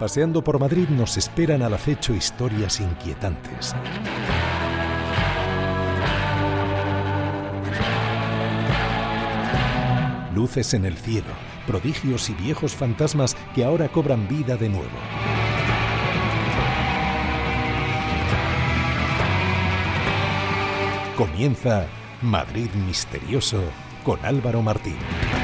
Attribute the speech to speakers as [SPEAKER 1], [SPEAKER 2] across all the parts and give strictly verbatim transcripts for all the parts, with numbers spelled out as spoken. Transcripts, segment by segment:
[SPEAKER 1] Paseando por Madrid nos esperan al acecho historias inquietantes. Luces en el cielo, prodigios y viejos fantasmas que ahora cobran vida de nuevo. Comienza Madrid Misterioso con Álvaro Martín.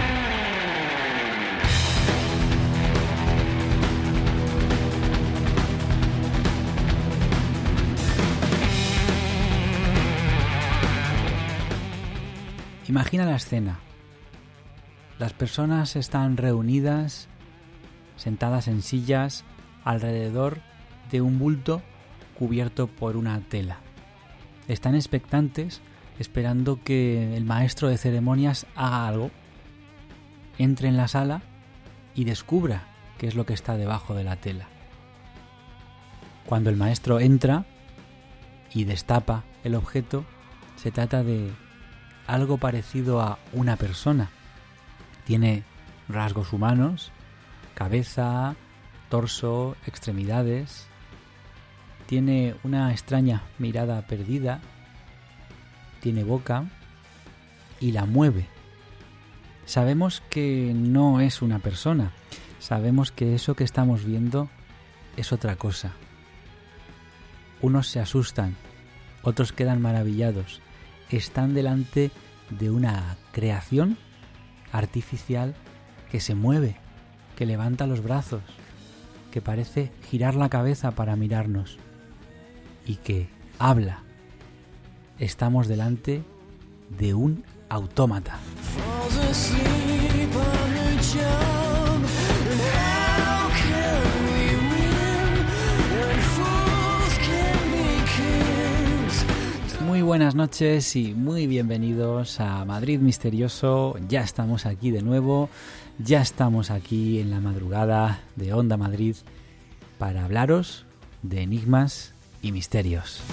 [SPEAKER 2] Imagina la escena. Las personas están reunidas, sentadas en sillas, alrededor de un bulto cubierto por una tela. Están expectantes, esperando que el maestro de ceremonias haga algo, entre en la sala y descubra qué es lo que está debajo de la tela. Cuando el maestro entra y destapa el objeto, se trata de algo parecido a una persona. Tiene rasgos humanos, cabeza, torso, extremidades. Tiene una extraña mirada perdida. Tiene boca y la mueve. Sabemos que no es una persona. Sabemos que eso que estamos viendo es otra cosa. Unos se asustan, otros quedan maravillados. Están delante de una creación artificial que se mueve, que levanta los brazos, que parece girar la cabeza para mirarnos y que habla. Estamos delante de un autómata. Muy buenas noches y muy bienvenidos a Madrid Misterioso. Ya estamos aquí de nuevo, ya estamos aquí en la madrugada de Onda Madrid para hablaros de enigmas y misterios.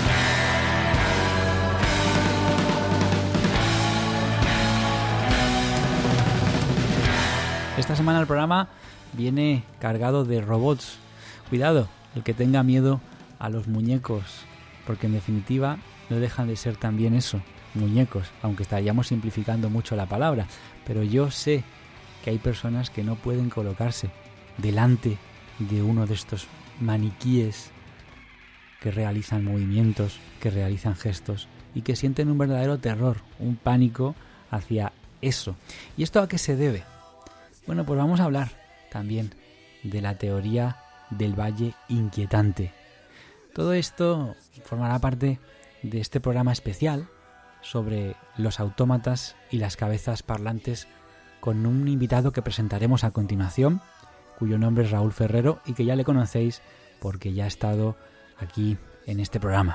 [SPEAKER 2] Esta semana el programa viene cargado de robots. Cuidado, el que tenga miedo a los muñecos, porque en definitiva no dejan de ser también eso, muñecos, aunque estaríamos simplificando mucho la palabra. Pero yo sé que hay personas que no pueden colocarse delante de uno de estos maniquíes que realizan movimientos, que realizan gestos y que sienten un verdadero terror, un pánico hacia eso. ¿Y esto a qué se debe? Bueno, pues vamos a hablar también de la teoría del Valle Inquietante. Todo esto formará parte de este programa especial sobre los autómatas y las cabezas parlantes con un invitado que presentaremos a continuación, cuyo nombre es Raúl Ferrero y que ya le conocéis porque ya ha estado aquí en este programa.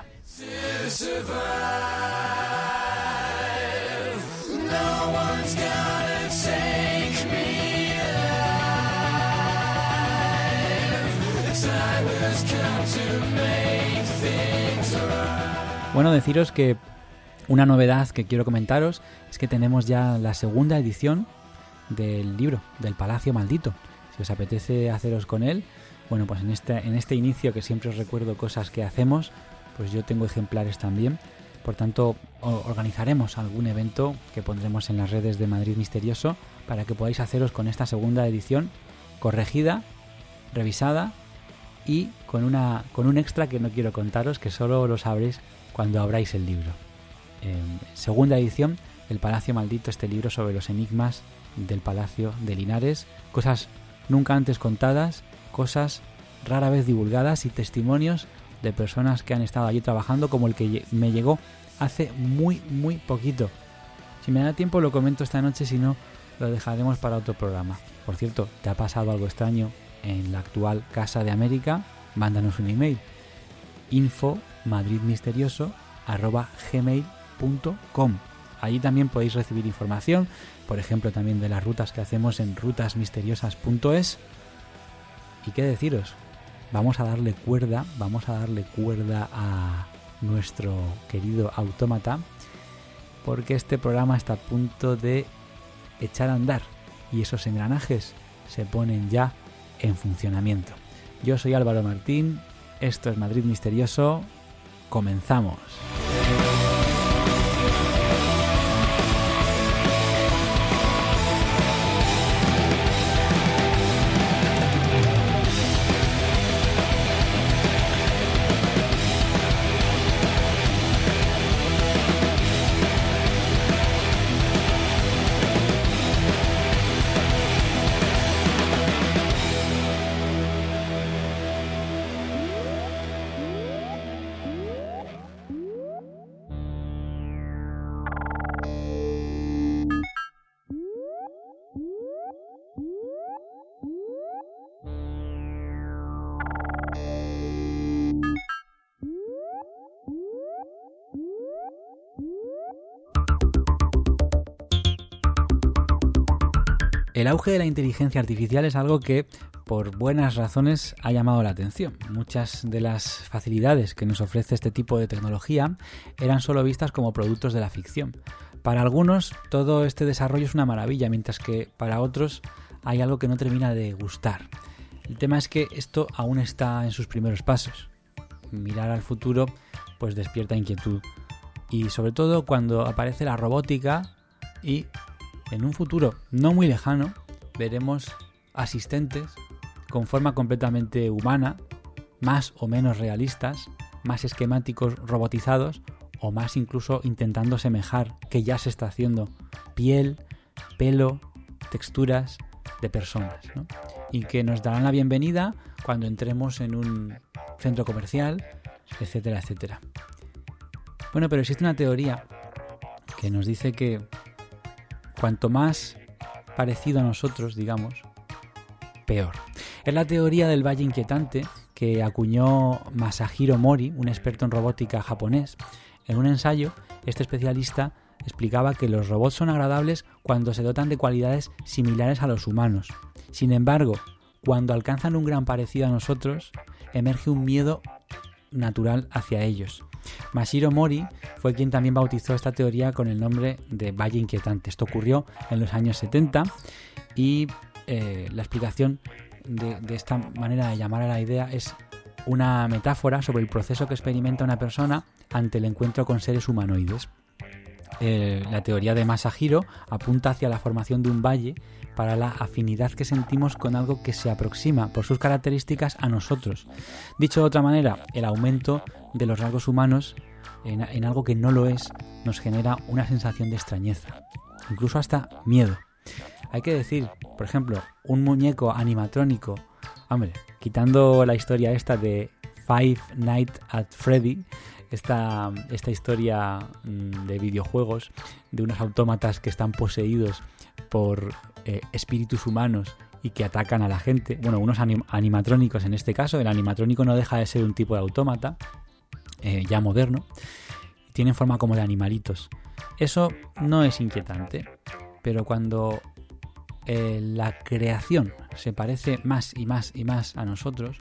[SPEAKER 2] Bueno, deciros que una novedad que quiero comentaros es que tenemos ya la segunda edición del libro del Palacio Maldito. Si os apetece haceros con él, bueno, pues en este, en este inicio que siempre os recuerdo cosas que hacemos, pues yo tengo ejemplares también. Por tanto, organizaremos algún evento que pondremos en las redes de Madrid Misterioso para que podáis haceros con esta segunda edición corregida, revisada y con, una, con un extra que no quiero contaros, que solo lo sabréis cuando abráis el libro. Eh, segunda edición, El Palacio Maldito, este libro sobre los enigmas del Palacio de Linares, cosas nunca antes contadas, cosas rara vez divulgadas y testimonios de personas que han estado allí trabajando, como el que me llegó hace muy muy poquito. Si me da tiempo lo comento esta noche, si no lo dejaremos para otro programa. Por cierto, ¿te ha pasado algo extraño en la actual Casa de América? Mándanos un email, info madridmisterioso arroba gmail punto com. Allí también podéis recibir información, por ejemplo también de las rutas que hacemos en rutas misteriosas punto es. ¿Y qué deciros? Vamos a darle cuerda, vamos a darle cuerda a nuestro querido autómata, porque este programa está a punto de echar a andar y esos engranajes se ponen ya en funcionamiento. Yo soy Álvaro Martín, esto es Madrid Misterioso, comenzamos. El auge de la inteligencia artificial es algo que, por buenas razones, ha llamado la atención. Muchas de las facilidades que nos ofrece este tipo de tecnología eran solo vistas como productos de la ficción. Para algunos, todo este desarrollo es una maravilla, mientras que para otros hay algo que no termina de gustar. El tema es que esto aún está en sus primeros pasos. Mirar al futuro pues despierta inquietud. Y sobre todo cuando aparece la robótica y en un futuro no muy lejano veremos asistentes con forma completamente humana, más o menos realistas, más esquemáticos robotizados o más incluso intentando semejar, que ya se está haciendo, piel, pelo, texturas de personas, ¿no? Y que nos darán la bienvenida cuando entremos en un centro comercial, etcétera, etcétera. Bueno, pero existe una teoría que nos dice que cuanto más parecido a nosotros, digamos, peor. Es la teoría del valle inquietante que acuñó Masahiro Mori, un experto en robótica japonés. En un ensayo, este especialista explicaba que los robots son agradables cuando se dotan de cualidades similares a los humanos. Sin embargo, cuando alcanzan un gran parecido a nosotros, emerge un miedo natural hacia ellos. Masahiro Mori fue quien también bautizó esta teoría con el nombre de Valle Inquietante. Esto ocurrió en los años setenta y eh, la explicación de, de esta manera de llamar a la idea es una metáfora sobre el proceso que experimenta una persona ante el encuentro con seres humanoides. Eh, la teoría de Masahiro apunta hacia la formación de un valle para la afinidad que sentimos con algo que se aproxima por sus características a nosotros. Dicho de otra manera, el aumento de los rasgos humanos en, en algo que no lo es nos genera una sensación de extrañeza, incluso hasta miedo. Hay que decir, por ejemplo, un muñeco animatrónico, hombre, quitando la historia esta de Five Nights at Freddy, esta, esta historia de videojuegos de unos autómatas que están poseídos por eh, espíritus humanos y que atacan a la gente, bueno, unos anim- animatrónicos en este caso. El animatrónico no deja de ser un tipo de autómata eh, ya moderno, tienen forma como de animalitos. Eso no es inquietante, pero cuando eh, la creación se parece más y más y más a nosotros,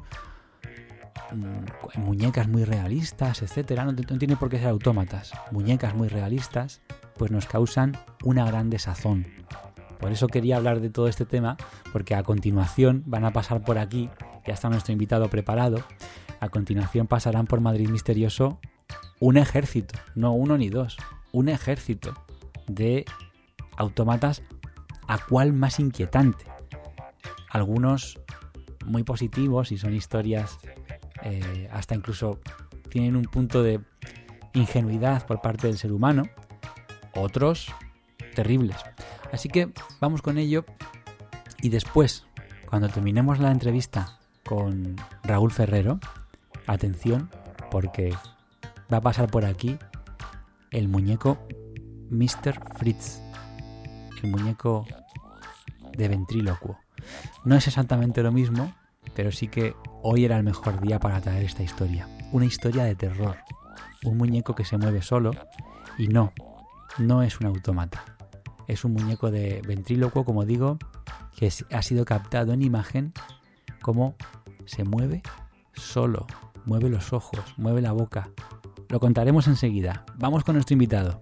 [SPEAKER 2] muñecas muy realistas, etcétera, no, no tiene por qué ser autómatas, muñecas muy realistas, pues nos causan una gran desazón. Por eso quería hablar de todo este tema, porque a continuación van a pasar por aquí, ya está nuestro invitado preparado, a continuación pasarán por Madrid Misterioso un ejército, no uno ni dos, un ejército de autómatas, a cuál más inquietante. Algunos muy positivos y son historias eh, hasta incluso tienen un punto de ingenuidad por parte del ser humano, otros terribles. Así que vamos con ello y después, cuando terminemos la entrevista con Raúl Ferrero, atención, porque va a pasar por aquí el muñeco mister Fritz, el muñeco de ventrílocuo. No es exactamente lo mismo, pero sí que hoy era el mejor día para traer esta historia. Una historia de terror. Un muñeco que se mueve solo y no, no es un autómata. Es un muñeco de ventrílocuo, como digo, que ha sido captado en imagen como se mueve solo. Mueve los ojos, mueve la boca. Lo contaremos enseguida. Vamos con nuestro invitado.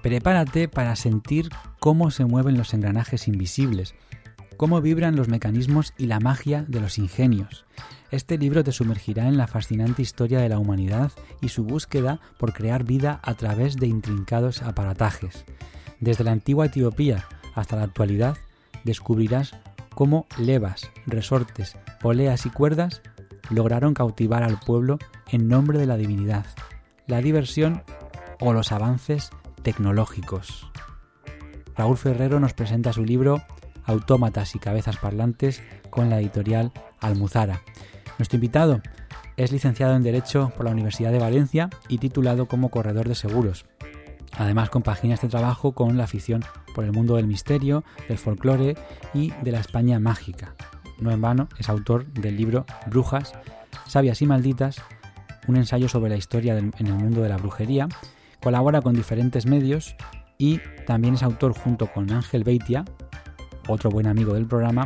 [SPEAKER 2] Prepárate para sentir cómo se mueven los engranajes invisibles, cómo vibran los mecanismos y la magia de los ingenios. Este libro te sumergirá en la fascinante historia de la humanidad y su búsqueda por crear vida a través de intrincados aparatajes. Desde la antigua Etiopía hasta la actualidad, descubrirás cómo levas, resortes, poleas y cuerdas lograron cautivar al pueblo en nombre de la divinidad, la diversión o los avances tecnológicos. Raúl Ferrero nos presenta su libro Autómatas y cabezas parlantes con la editorial Almuzara. Nuestro invitado es licenciado en Derecho por la Universidad de Valencia y titulado como corredor de seguros. Además, compagina este trabajo con la afición por el mundo del misterio, del folclore y de la España mágica. No en vano, es autor del libro Brujas, Sabias y Malditas, un ensayo sobre la historia del, en el mundo de la brujería. Colabora con diferentes medios y también es autor, junto con Ángel Beitia, otro buen amigo del programa,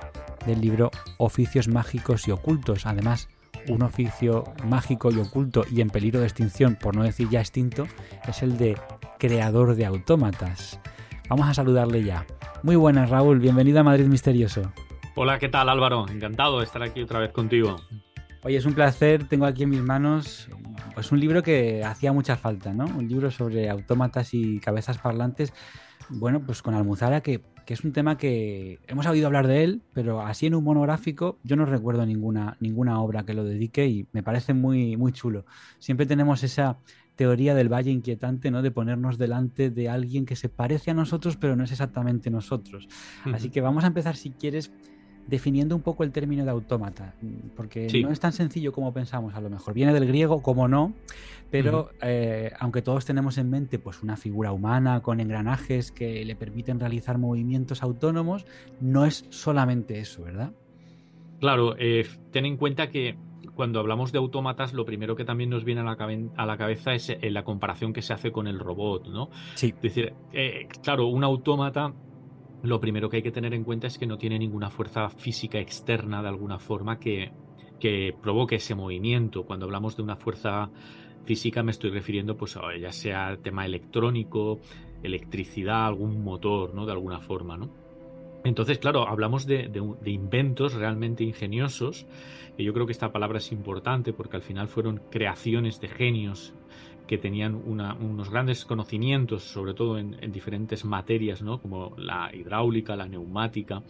[SPEAKER 2] del libro Oficios mágicos y ocultos. Además, un oficio mágico y oculto y en peligro de extinción, por no decir ya extinto, es el de creador de autómatas. Vamos a saludarle ya. Muy buenas, Raúl, bienvenido a Madrid Misterioso.
[SPEAKER 3] Hola, ¿qué tal, Álvaro? Encantado de estar aquí otra vez contigo.
[SPEAKER 2] Oye, es un placer, tengo aquí en mis manos pues un libro que hacía mucha falta, ¿no? Un libro sobre autómatas y cabezas parlantes, bueno, pues con Almuzara, que, que es un tema que hemos oído hablar de él, pero así en un monográfico yo no recuerdo ninguna, ninguna obra que lo dedique y me parece muy, muy chulo. Siempre tenemos esa teoría del valle inquietante, ¿no? De ponernos delante de alguien que se parece a nosotros, pero no es exactamente nosotros. Uh-huh. Así que vamos a empezar, si quieres, definiendo un poco el término de autómata, porque sí. No es tan sencillo como pensamos, a lo mejor viene del griego, como no, pero uh-huh. eh, aunque todos tenemos en mente pues una figura humana con engranajes que le permiten realizar movimientos autónomos, no es solamente eso, ¿verdad?
[SPEAKER 3] Claro, eh, ten en cuenta que cuando hablamos de autómatas, lo primero que también nos viene a la, cabe- a la cabeza es eh, la comparación que se hace con el robot, ¿no?
[SPEAKER 2] Sí.
[SPEAKER 3] Es decir, eh, claro, un autómata, lo primero que hay que tener en cuenta es que no tiene ninguna fuerza física externa de alguna forma que, que provoque ese movimiento. Cuando hablamos de una fuerza física me estoy refiriendo pues a, ya sea tema electrónico, electricidad, algún motor, ¿no? De alguna forma, ¿no? Entonces, claro, hablamos de, de, de inventos realmente ingeniosos, y yo creo que esta palabra es importante porque al final fueron creaciones de genios que tenían una, unos grandes conocimientos, sobre todo en, en diferentes materias, ¿no? Como la hidráulica, la neumática,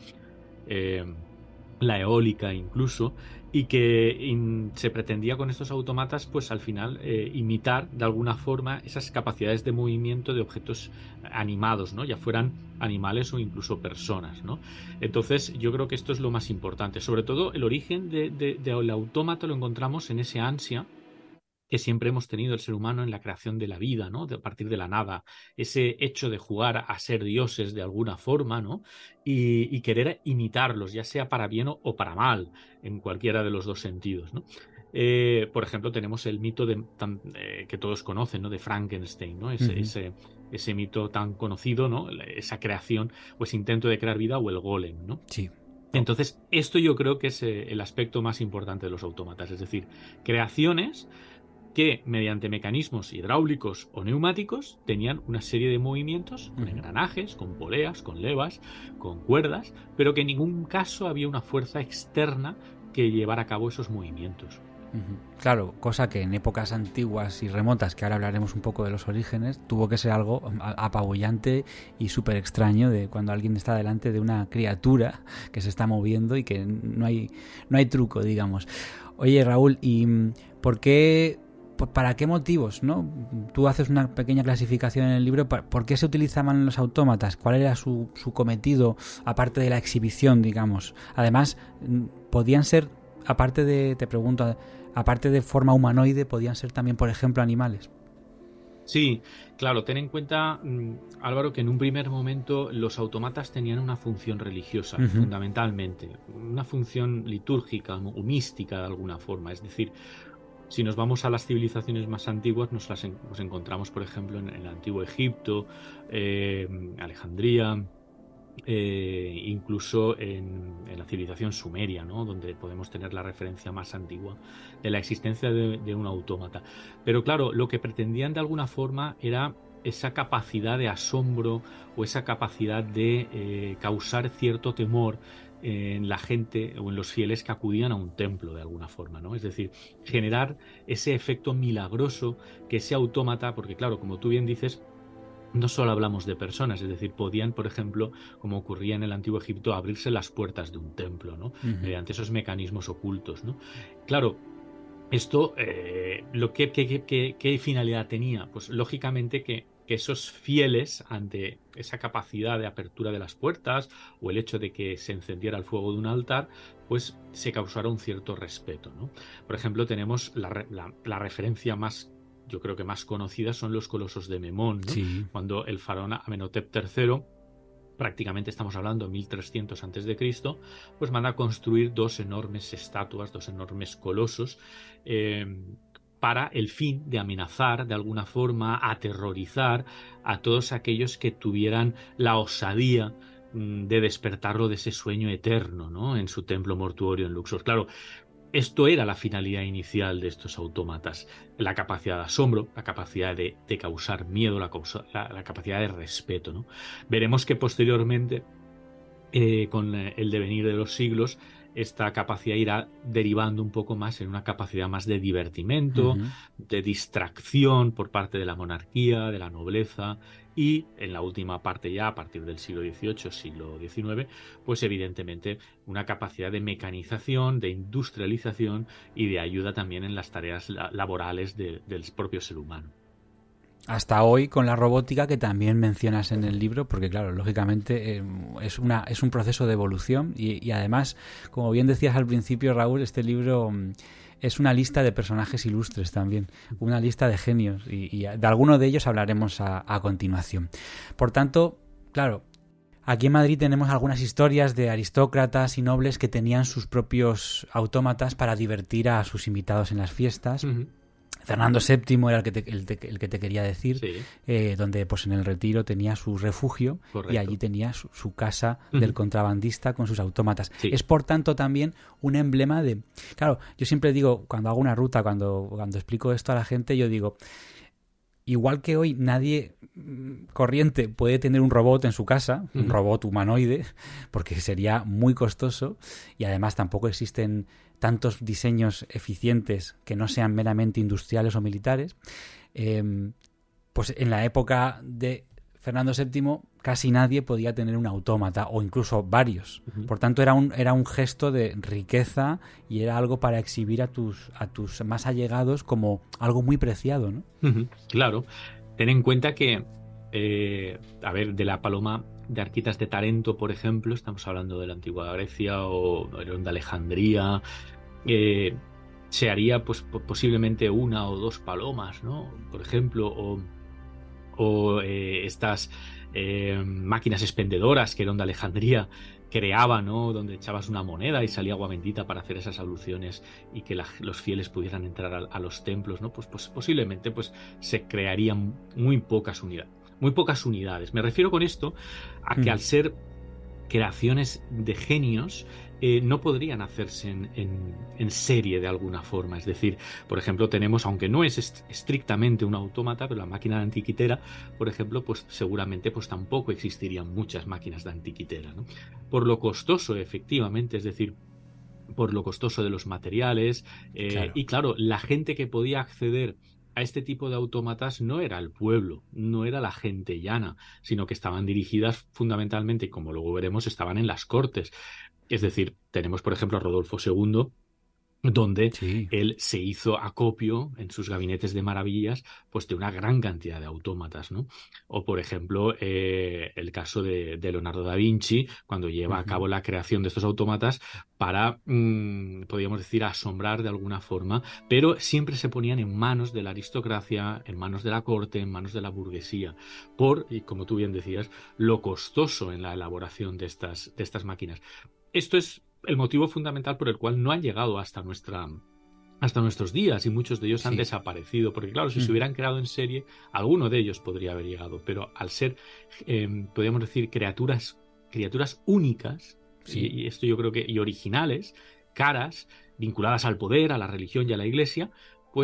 [SPEAKER 3] eh, la eólica incluso, y que in, se pretendía con estos autómatas pues al final eh, imitar de alguna forma esas capacidades de movimiento de objetos animados, ¿no? Ya fueran animales o incluso personas, ¿no? Entonces yo creo que esto es lo más importante. Sobre todo el origen de, de, de el autómata lo encontramos en ese ansia que siempre hemos tenido el ser humano en la creación de la vida, ¿no? De, a partir de la nada, ese hecho de jugar a ser dioses de alguna forma, ¿no? Y, y querer imitarlos, ya sea para bien o, o para mal, en cualquiera de los dos sentidos, ¿no? Eh, por ejemplo, tenemos el mito de, tan, eh, que todos conocen, ¿no? De Frankenstein, ¿no? Ese, uh-huh. ese, ese mito tan conocido, ¿no? Esa creación o ese intento de crear vida, o el golem, ¿no?
[SPEAKER 2] Sí.
[SPEAKER 3] Entonces, esto yo creo que es eh, el aspecto más importante de los autómatas, es decir, creaciones que mediante mecanismos hidráulicos o neumáticos tenían una serie de movimientos con engranajes, con poleas, con levas, con cuerdas, pero que en ningún caso había una fuerza externa que llevara a cabo esos movimientos.
[SPEAKER 2] Claro, cosa que en épocas antiguas y remotas, que ahora hablaremos un poco de los orígenes, tuvo que ser algo apabullante y súper extraño de cuando alguien está delante de una criatura que se está moviendo y que no hay, no hay truco, digamos. Oye, Raúl, ¿y por qué... ¿Para qué motivos, no? Tú haces una pequeña clasificación en el libro. ¿Por qué se utilizaban los autómatas? ¿Cuál era su, su cometido, aparte de la exhibición, digamos? Además, podían ser, aparte de, te pregunto, aparte de forma humanoide, podían ser también, por ejemplo, animales.
[SPEAKER 3] Sí, claro, ten en cuenta, Álvaro, que en un primer momento los autómatas tenían una función religiosa, uh-huh. fundamentalmente, una función litúrgica o mística de alguna forma, es decir, si nos vamos a las civilizaciones más antiguas, nos las en, nos encontramos, por ejemplo, en, en el antiguo Egipto, eh, Alejandría, eh, incluso en, en la civilización sumeria, ¿no? Donde podemos tener la referencia más antigua de la existencia de, de un autómata. Pero claro, lo que pretendían de alguna forma era esa capacidad de asombro o esa capacidad de eh, causar cierto temor en la gente o en los fieles que acudían a un templo de alguna forma, ¿no? Es decir, generar ese efecto milagroso que ese autómata, porque claro, como tú bien dices, no solo hablamos de personas, es decir, podían, por ejemplo, como ocurría en el Antiguo Egipto, abrirse las puertas de un templo, ¿no? Uh-huh. Mediante esos mecanismos ocultos, ¿no? Claro, esto, eh, lo que, que, que, ¿qué finalidad tenía? Pues lógicamente que, que esos fieles, ante esa capacidad de apertura de las puertas o el hecho de que se encendiera el fuego de un altar, pues se causara un cierto respeto, ¿no? Por ejemplo, tenemos la, la, la referencia más, yo creo que más conocida, son los colosos de Memón, ¿no?
[SPEAKER 2] Sí.
[SPEAKER 3] Cuando el faraón Amenhotep tercero, prácticamente estamos hablando de mil trescientos antes de Cristo, pues manda a construir dos enormes estatuas, dos enormes colosos, eh, para el fin de amenazar, de alguna forma, aterrorizar a todos aquellos que tuvieran la osadía de despertarlo de ese sueño eterno, ¿no? En su templo mortuorio en Luxor. Claro, esto era la finalidad inicial de estos autómatas, la capacidad de asombro, la capacidad de, de causar miedo, la, causa, la, la capacidad de respeto, ¿no? Veremos que posteriormente, eh, con el devenir de los siglos, esta capacidad irá derivando un poco más en una capacidad más de divertimento, uh-huh. de distracción por parte de la monarquía, de la nobleza, y en la última parte ya, a partir del siglo dieciocho, siglo diecinueve, pues evidentemente una capacidad de mecanización, de industrialización y de ayuda también en las tareas laborales de, del propio ser humano.
[SPEAKER 2] Hasta hoy con la robótica, que también mencionas en el libro, porque claro, lógicamente eh, es, una, es un proceso de evolución y, y además, como bien decías al principio, Raúl, este libro es una lista de personajes ilustres también, una lista de genios y, y de alguno de ellos hablaremos a, a continuación. Por tanto, claro, aquí en Madrid tenemos algunas historias de aristócratas y nobles que tenían sus propios autómatas para divertir a sus invitados en las fiestas. Uh-huh. Fernando séptimo era el que te, el te, el que te quería decir, sí. eh, donde pues en el Retiro tenía su refugio. Correcto. Y allí tenía su, su casa uh-huh. del contrabandista con sus autómatas. Sí. Es por tanto también un emblema de... Claro, yo siempre digo, cuando hago una ruta, cuando, cuando explico esto a la gente, yo digo... Igual que hoy nadie corriente puede tener un robot en su casa, uh-huh. un robot humanoide, porque sería muy costoso y además tampoco existen tantos diseños eficientes que no sean meramente industriales o militares, eh, pues en la época de Fernando séptimo casi nadie podía tener un autómata o incluso varios. Uh-huh. Por tanto, era un, era un gesto de riqueza y era algo para exhibir a tus, a tus más allegados como algo muy preciado, ¿no?
[SPEAKER 3] Uh-huh. Claro. Ten en cuenta que, eh, a ver, de la paloma de Arquitas de Tarento, por ejemplo, estamos hablando de la antigua Grecia o de Alejandría, eh, se haría pues posiblemente una o dos palomas, ¿no? Por ejemplo, o, o eh, estas eh, máquinas expendedoras que eran de Alejandría creaban, ¿no? Donde echabas una moneda y salía agua bendita para hacer esas abluciones y que la, los fieles pudieran entrar a, a los templos, ¿no? Pues, pues posiblemente pues se crearían muy pocas unidades. Muy pocas unidades. Me refiero con esto a que mm. al ser creaciones de genios, eh, no podrían hacerse en, en, en serie de alguna forma. Es decir, por ejemplo, tenemos, aunque no es est- estrictamente un autómata, pero la máquina de antiquitera, por ejemplo, pues seguramente pues tampoco existirían muchas máquinas de antiquitera, ¿no? Por lo costoso, efectivamente, es decir, por lo costoso de los materiales, eh, claro. Y claro, la gente que podía acceder a este tipo de autómatas no era el pueblo, no era la gente llana, sino que estaban dirigidas fundamentalmente, y como luego veremos, estaban en las cortes. Es decir, tenemos por ejemplo a Rodolfo segundo, donde sí. él se hizo acopio en sus gabinetes de maravillas pues de una gran cantidad de autómatas, ¿no? O por ejemplo eh, el caso de, de Leonardo da Vinci, cuando lleva uh-huh. a cabo la creación de estos autómatas para, mmm, podríamos decir, asombrar de alguna forma, pero siempre se ponían en manos de la aristocracia, en manos de la corte, en manos de la burguesía, por, y como tú bien decías, lo costoso en la elaboración de estas, de estas máquinas. Esto es el motivo fundamental por el cual no han llegado hasta nuestra hasta nuestros días y muchos de ellos sí. han desaparecido, porque claro, si mm. se hubieran creado en serie, alguno de ellos podría haber llegado, pero al ser, eh, podríamos decir, criaturas criaturas únicas, sí. y, y esto yo creo que, y originales, caras, vinculadas al poder, a la religión y a la iglesia, pues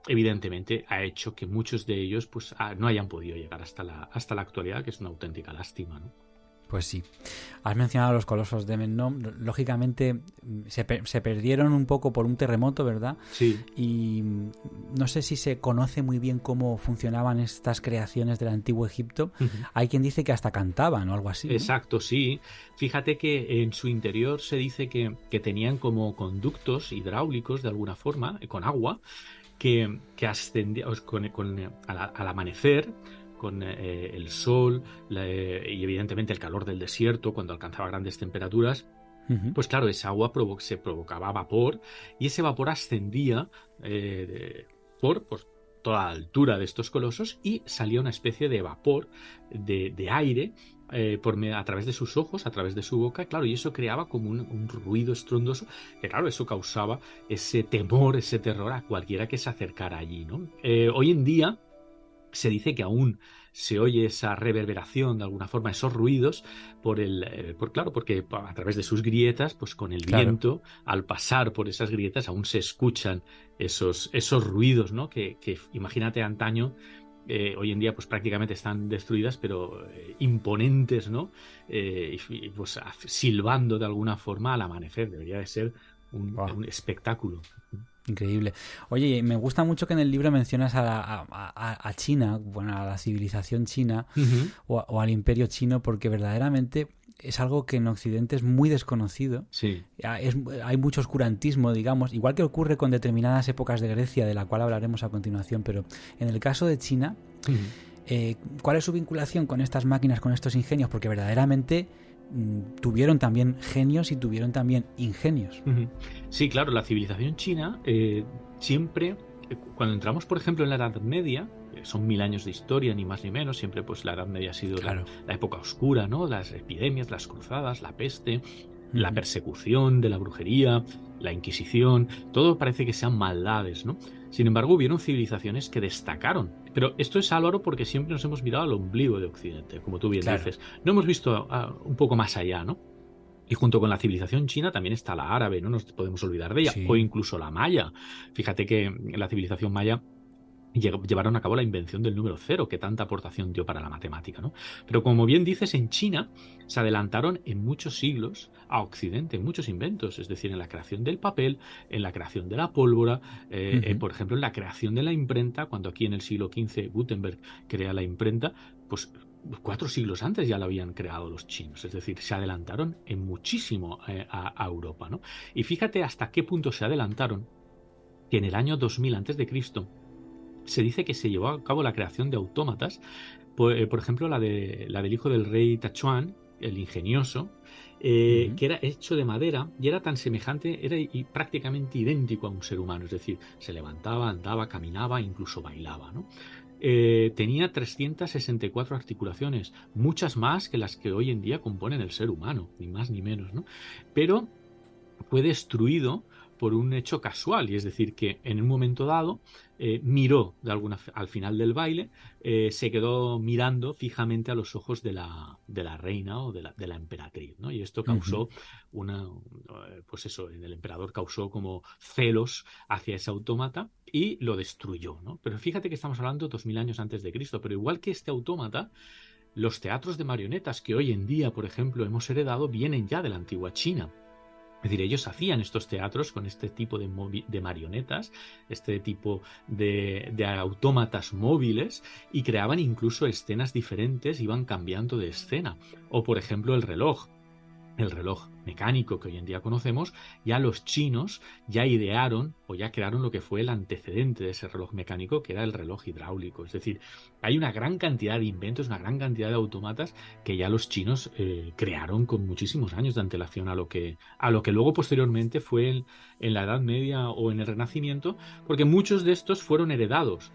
[SPEAKER 3] evidentemente ha hecho que muchos de ellos pues no hayan podido llegar hasta la, hasta la actualidad, que es una auténtica lástima, ¿no?
[SPEAKER 2] Pues sí. Has mencionado a los colosos de Memnón. Lógicamente se, per- se perdieron un poco por un terremoto, ¿verdad?
[SPEAKER 3] Sí.
[SPEAKER 2] Y no sé si se conoce muy bien cómo funcionaban estas creaciones del antiguo Egipto. Uh-huh. Hay quien dice que hasta cantaban o algo así, ¿no?
[SPEAKER 3] Exacto, sí. Fíjate que en su interior se dice que, que tenían como conductos hidráulicos de alguna forma, con agua, que, que ascendían con, con, al, al amanecer, con eh, el sol la, eh, y evidentemente el calor del desierto cuando alcanzaba grandes temperaturas, uh-huh. pues claro, esa agua provo- se provocaba vapor y ese vapor ascendía eh, de, por, por toda la altura de estos colosos y salía una especie de vapor de, de aire eh, por, a través de sus ojos, a través de su boca, claro, y eso creaba como un, un ruido estrondoso, que claro, eso causaba ese temor, ese terror a cualquiera que se acercara allí, ¿no? Eh, hoy en día se dice que aún se oye esa reverberación, de alguna forma, esos ruidos, por el, eh, por, claro, porque a través de sus grietas, pues con el
[SPEAKER 2] claro.
[SPEAKER 3] viento, al pasar por esas grietas, aún se escuchan esos, esos ruidos, ¿no? Que, que imagínate antaño, eh, hoy en día pues prácticamente están destruidas, pero eh, imponentes, ¿no? Eh, y, y pues silbando de alguna forma al amanecer. Debería de ser un, wow. un espectáculo.
[SPEAKER 2] Increíble. Oye, me gusta mucho que en el libro mencionas a, la, a, a China, bueno, a la civilización china, uh-huh. o, o al imperio chino, porque verdaderamente es algo que en Occidente es muy desconocido.
[SPEAKER 3] Sí.
[SPEAKER 2] Es, hay mucho oscurantismo, digamos, igual que ocurre con determinadas épocas de Grecia, de la cual hablaremos a continuación, pero en el caso de China, uh-huh. eh, ¿cuál es su vinculación con estas máquinas, con estos ingenios? Porque verdaderamente tuvieron también genios y tuvieron también ingenios.
[SPEAKER 3] Sí, claro, la civilización china eh, siempre, cuando entramos por ejemplo en la Edad Media, son mil años de historia, ni más ni menos, siempre pues la Edad Media ha sido claro. la, la época oscura, ¿no? Las epidemias, las cruzadas, la peste, uh-huh. la persecución de la brujería, la Inquisición, todo parece que sean maldades, ¿no? Sin embargo, hubieron civilizaciones que destacaron. Pero esto es, Álvaro, porque siempre nos hemos mirado al ombligo de Occidente, como tú bien claro. dices. No hemos visto uh, un poco más allá, ¿no? Y junto con la civilización china también está la árabe, no nos podemos olvidar de ella, sí. o incluso la maya. Fíjate que la civilización maya llevaron a cabo la invención del número cero, que tanta aportación dio para la matemática, ¿no? Pero como bien dices, en China se adelantaron en muchos siglos a Occidente, en muchos inventos, es decir, en la creación del papel, en la creación de la pólvora, eh, uh-huh. eh, por ejemplo, en la creación de la imprenta, cuando aquí en el siglo quince Gutenberg crea la imprenta, pues cuatro siglos antes ya la habían creado los chinos, es decir, se adelantaron en muchísimo eh, a, a Europa, ¿no? Y fíjate hasta qué punto se adelantaron, que en el año dos mil antes de Cristo se dice que se llevó a cabo la creación de autómatas, por, eh, por ejemplo la, de, la del hijo del rey Tachuan, el ingenioso, eh, uh-huh. que era hecho de madera y era tan semejante, era y prácticamente idéntico a un ser humano, es decir, se levantaba, andaba, caminaba, incluso bailaba, ¿no? Eh, tenía trescientas sesenta y cuatro articulaciones, muchas más que las que hoy en día componen el ser humano, ni más ni menos, ¿no? Pero fue destruido por un hecho casual, y es decir, que en un momento dado eh, miró de alguna, al final del baile, eh, se quedó mirando fijamente a los ojos de la, de la reina o de la, de la emperatriz, ¿no? Y esto causó uh-huh. una, pues eso, el emperador causó como celos hacia ese autómata y lo destruyó, ¿no? Pero fíjate que estamos hablando dos mil años antes de Cristo, pero igual que este autómata, los teatros de marionetas que hoy en día, por ejemplo, hemos heredado, vienen ya de la antigua China. Es decir, ellos hacían estos teatros con este tipo de, movi- de marionetas, este tipo de, de autómatas móviles, y creaban incluso escenas diferentes, iban cambiando de escena. O, por ejemplo, el reloj. El reloj mecánico que hoy en día conocemos, ya los chinos ya idearon o ya crearon lo que fue el antecedente de ese reloj mecánico, que era el reloj hidráulico. Es decir, hay una gran cantidad de inventos, una gran cantidad de autómatas que ya los chinos eh, crearon con muchísimos años de antelación a lo que, a lo que luego posteriormente fue en, en la Edad Media o en el Renacimiento, porque muchos de estos fueron heredados.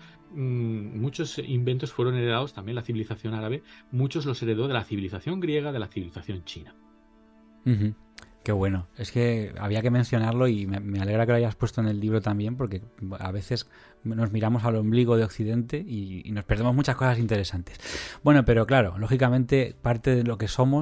[SPEAKER 3] Mm, muchos inventos fueron heredados también la civilización árabe, muchos los heredó de la civilización griega, de la civilización china.
[SPEAKER 2] Uh-huh. Qué bueno, es que había que mencionarlo y me, me alegra que lo hayas puesto en el libro también, porque a veces nos miramos al ombligo de Occidente y, y nos perdemos muchas cosas interesantes. Bueno, pero claro, lógicamente parte de lo que somos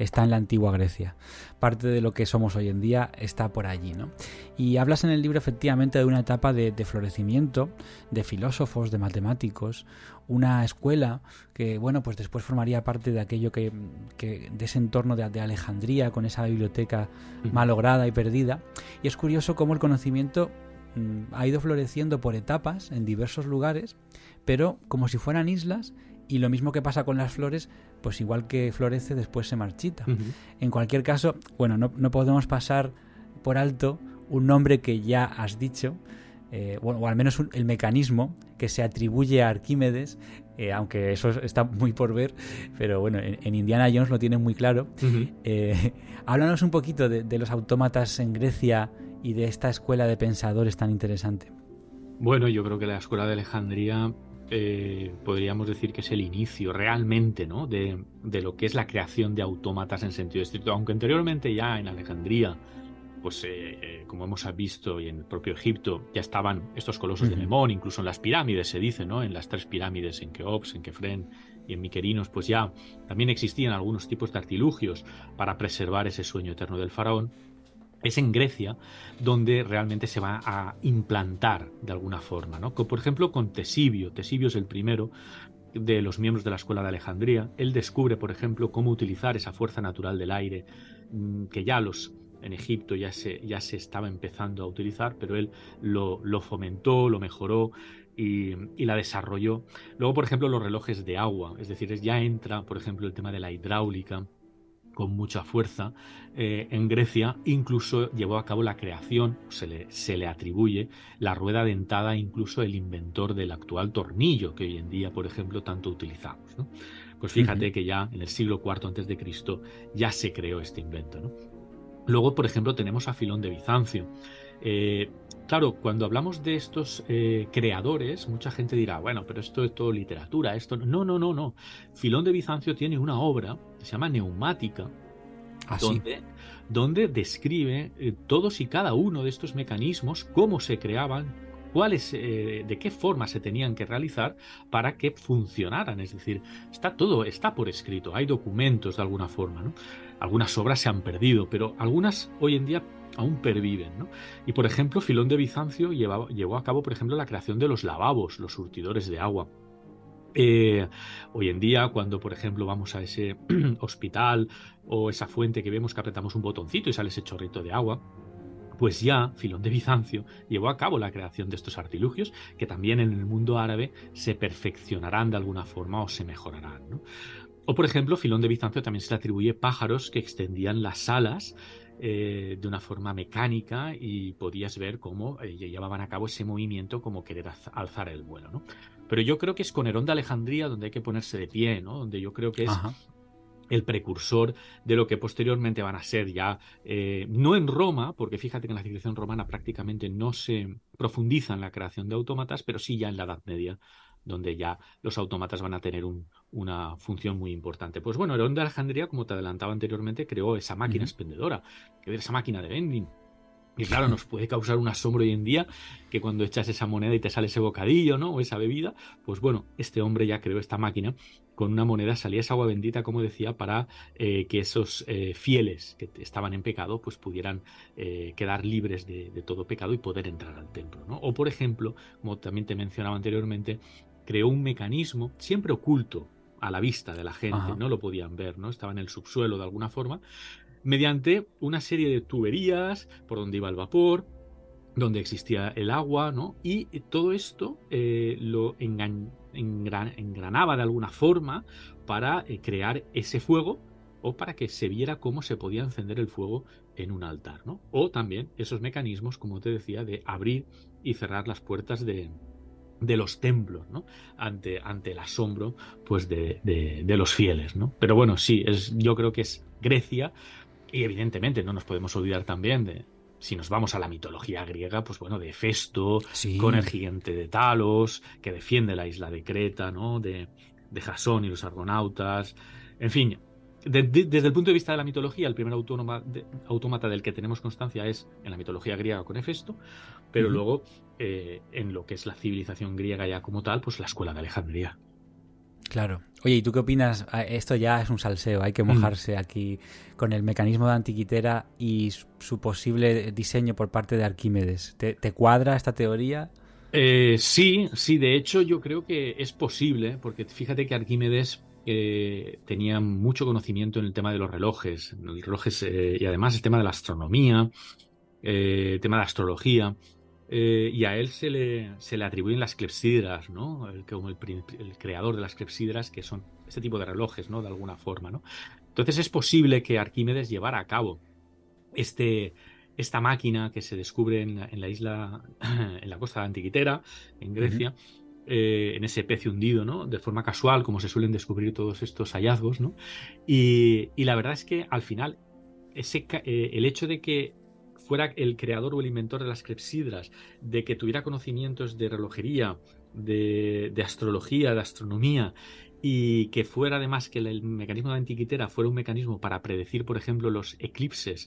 [SPEAKER 2] está en la antigua Grecia. Parte de lo que somos hoy en día está por allí, ¿no? Y hablas en el libro efectivamente de una etapa de, de florecimiento, de filósofos, de matemáticos, una escuela que, bueno, pues después formaría parte de aquello que, que de ese entorno de, de Alejandría, con esa biblioteca malograda y perdida. Y es curioso cómo el conocimiento mmm, ha ido floreciendo por etapas en diversos lugares, pero como si fueran islas, y lo mismo que pasa con las flores, pues igual que florece, después se marchita. Uh-huh. En cualquier caso, bueno, no, no podemos pasar por alto un nombre que ya has dicho, eh, bueno, o al menos un, el mecanismo que se atribuye a Arquímedes, eh, aunque eso está muy por ver, pero bueno, en, en Indiana Jones lo tienen muy claro. Uh-huh. Eh, háblanos un poquito de, de los autómatas en Grecia y de esta escuela de pensadores tan interesante.
[SPEAKER 3] Bueno, yo creo que la escuela de Alejandría eh, podríamos decir que es el inicio realmente, ¿no?, de, de lo que es la creación de autómatas en sentido estricto, aunque anteriormente ya en Alejandría, pues eh, eh, como hemos visto, y en el propio Egipto ya estaban estos colosos uh-huh. de Memón, incluso en las pirámides se dice, ¿no?, en las tres pirámides, en Keops, en Kefren y en Miquerinos, pues ya también existían algunos tipos de artilugios para preservar ese sueño eterno del faraón. Es en Grecia donde realmente se va a implantar de alguna forma, ¿no? Por ejemplo, con Tesibio. Tesibio es el primero de los miembros de la Escuela de Alejandría. Él descubre, por ejemplo, cómo utilizar esa fuerza natural del aire, que ya los en Egipto ya se, ya se estaba empezando a utilizar, pero él lo, lo fomentó, lo mejoró y, y la desarrolló. Luego, por ejemplo, los relojes de agua, es decir, ya entra, por ejemplo, el tema de la hidráulica con mucha fuerza eh, en Grecia. Incluso llevó a cabo la creación, se le, se le atribuye la rueda dentada, incluso el inventor del actual tornillo que hoy en día, por ejemplo, tanto utilizamos, ¿no? Pues fíjate uh-huh. que ya en el siglo cuarto antes de Cristo ya se creó este invento, ¿no? Luego, por ejemplo, tenemos a Filón de Bizancio. Eh, claro, cuando hablamos de estos eh, creadores, mucha gente dirá, bueno, pero esto es todo literatura, esto no, no, no, no. Filón de Bizancio tiene una obra que se llama Neumática, ¿Ah, donde, sí? donde describe eh, todos y cada uno de estos mecanismos, cómo se creaban, cuáles, eh, de qué forma se tenían que realizar para que funcionaran. Es decir, está todo, está por escrito, hay documentos de alguna forma, ¿no? Algunas obras se han perdido, pero algunas hoy en día aún perviven, ¿no? Y, por ejemplo, Filón de Bizancio llevaba, llevó a cabo, por ejemplo, la creación de los lavabos, los surtidores de agua. Eh, hoy en día, cuando, por ejemplo, vamos a ese hospital o esa fuente que vemos que apretamos un botoncito y sale ese chorrito de agua, pues ya Filón de Bizancio llevó a cabo la creación de estos artilugios que también en el mundo árabe se perfeccionarán de alguna forma o se mejorarán, ¿no? O, por ejemplo, Filón de Bizancio también se le atribuye pájaros que extendían las alas eh, de una forma mecánica y podías ver cómo eh, llevaban a cabo ese movimiento como querer alzar el vuelo, ¿no? Pero yo creo que es con Herón de Alejandría donde hay que ponerse de pie, ¿no? Donde yo creo que es Ajá. el precursor de lo que posteriormente van a ser ya, eh, no en Roma, porque fíjate que en la civilización romana prácticamente no se profundiza en la creación de autómatas, pero sí ya en la Edad Media, donde ya los autómatas van a tener un, una función muy importante. Pues bueno, Herón de Alejandría, como te adelantaba anteriormente, creó esa máquina uh-huh. expendedora, que era esa máquina de vending. Y claro, nos puede causar un asombro hoy en día que cuando echas esa moneda y te sale ese bocadillo, ¿no?, o esa bebida, pues bueno, este hombre ya creó esta máquina. Con una moneda salía esa agua bendita, como decía, para eh, que esos eh, fieles que estaban en pecado pues pudieran eh, quedar libres de, de todo pecado y poder entrar al templo, ¿no? O, por ejemplo, como también te mencionaba anteriormente, creó un mecanismo siempre oculto a la vista de la gente, Ajá. no lo podían ver, ¿no? Estaba en el subsuelo de alguna forma, mediante una serie de tuberías por donde iba el vapor, donde existía el agua, ¿no? Y todo esto eh, lo engan- engran- engranaba de alguna forma para eh, crear ese fuego, o para que se viera cómo se podía encender el fuego en un altar, ¿no? O también esos mecanismos, como te decía, de abrir y cerrar las puertas de, de los templos, ¿no? Ante, ante el asombro, pues, de, de, de los fieles, ¿no? Pero bueno, sí, es, yo creo que es Grecia. Y evidentemente no nos podemos olvidar también de, si nos vamos a la mitología griega, pues bueno, de Hefesto, sí. con el gigante de Talos, que defiende la isla de Creta, ¿no? De, de Jasón y los argonautas. En fin, de, de, desde el punto de vista de la mitología, el primer autónoma, de, autómata del que tenemos constancia es en la mitología griega con Hefesto, pero uh-huh. luego eh, en lo que es la civilización griega ya como tal, pues la escuela de Alejandría.
[SPEAKER 2] Claro. Oye, ¿y tú qué opinas? Esto ya es un salseo, hay que mojarse mm. aquí con el mecanismo de Antiquitera y su posible diseño por parte de Arquímedes. ¿Te, te cuadra esta teoría?
[SPEAKER 3] Eh, sí, sí, de hecho yo creo que es posible, porque fíjate que Arquímedes eh, tenía mucho conocimiento en el tema de los relojes, los relojes eh, y además el tema de la astronomía, eh, el tema de la astrología. Eh, y a él se le, se le atribuyen las clepsidras, ¿no? El, como el, el creador de las clepsidras, que son este tipo de relojes, ¿no? De alguna forma, ¿no? Entonces es posible que Arquímedes llevara a cabo este, esta máquina que se descubre en la, en la isla, en la costa de Antiquitera, en Grecia, uh-huh. eh, en ese pez hundido, ¿no? De forma casual, como se suelen descubrir todos estos hallazgos, ¿no? Y, y la verdad es que al final, ese, eh, el hecho de que fuera el creador o el inventor de las clepsidras, de que tuviera conocimientos de relojería, de, de astrología, de astronomía, y que fuera además que el mecanismo de Antiquitera fuera un mecanismo para predecir, por ejemplo, los eclipses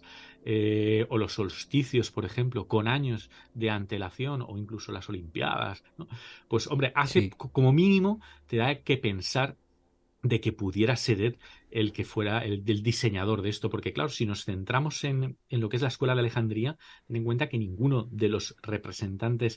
[SPEAKER 3] eh, o los solsticios, por ejemplo, con años de antelación o incluso las Olimpiadas, ¿no? Pues hombre, hace sí. como mínimo te da que pensar de que pudiera ser él el que fuera el, el diseñador de esto, porque claro, si nos centramos en, en lo que es la escuela de Alejandría, ten en cuenta que ninguno de los representantes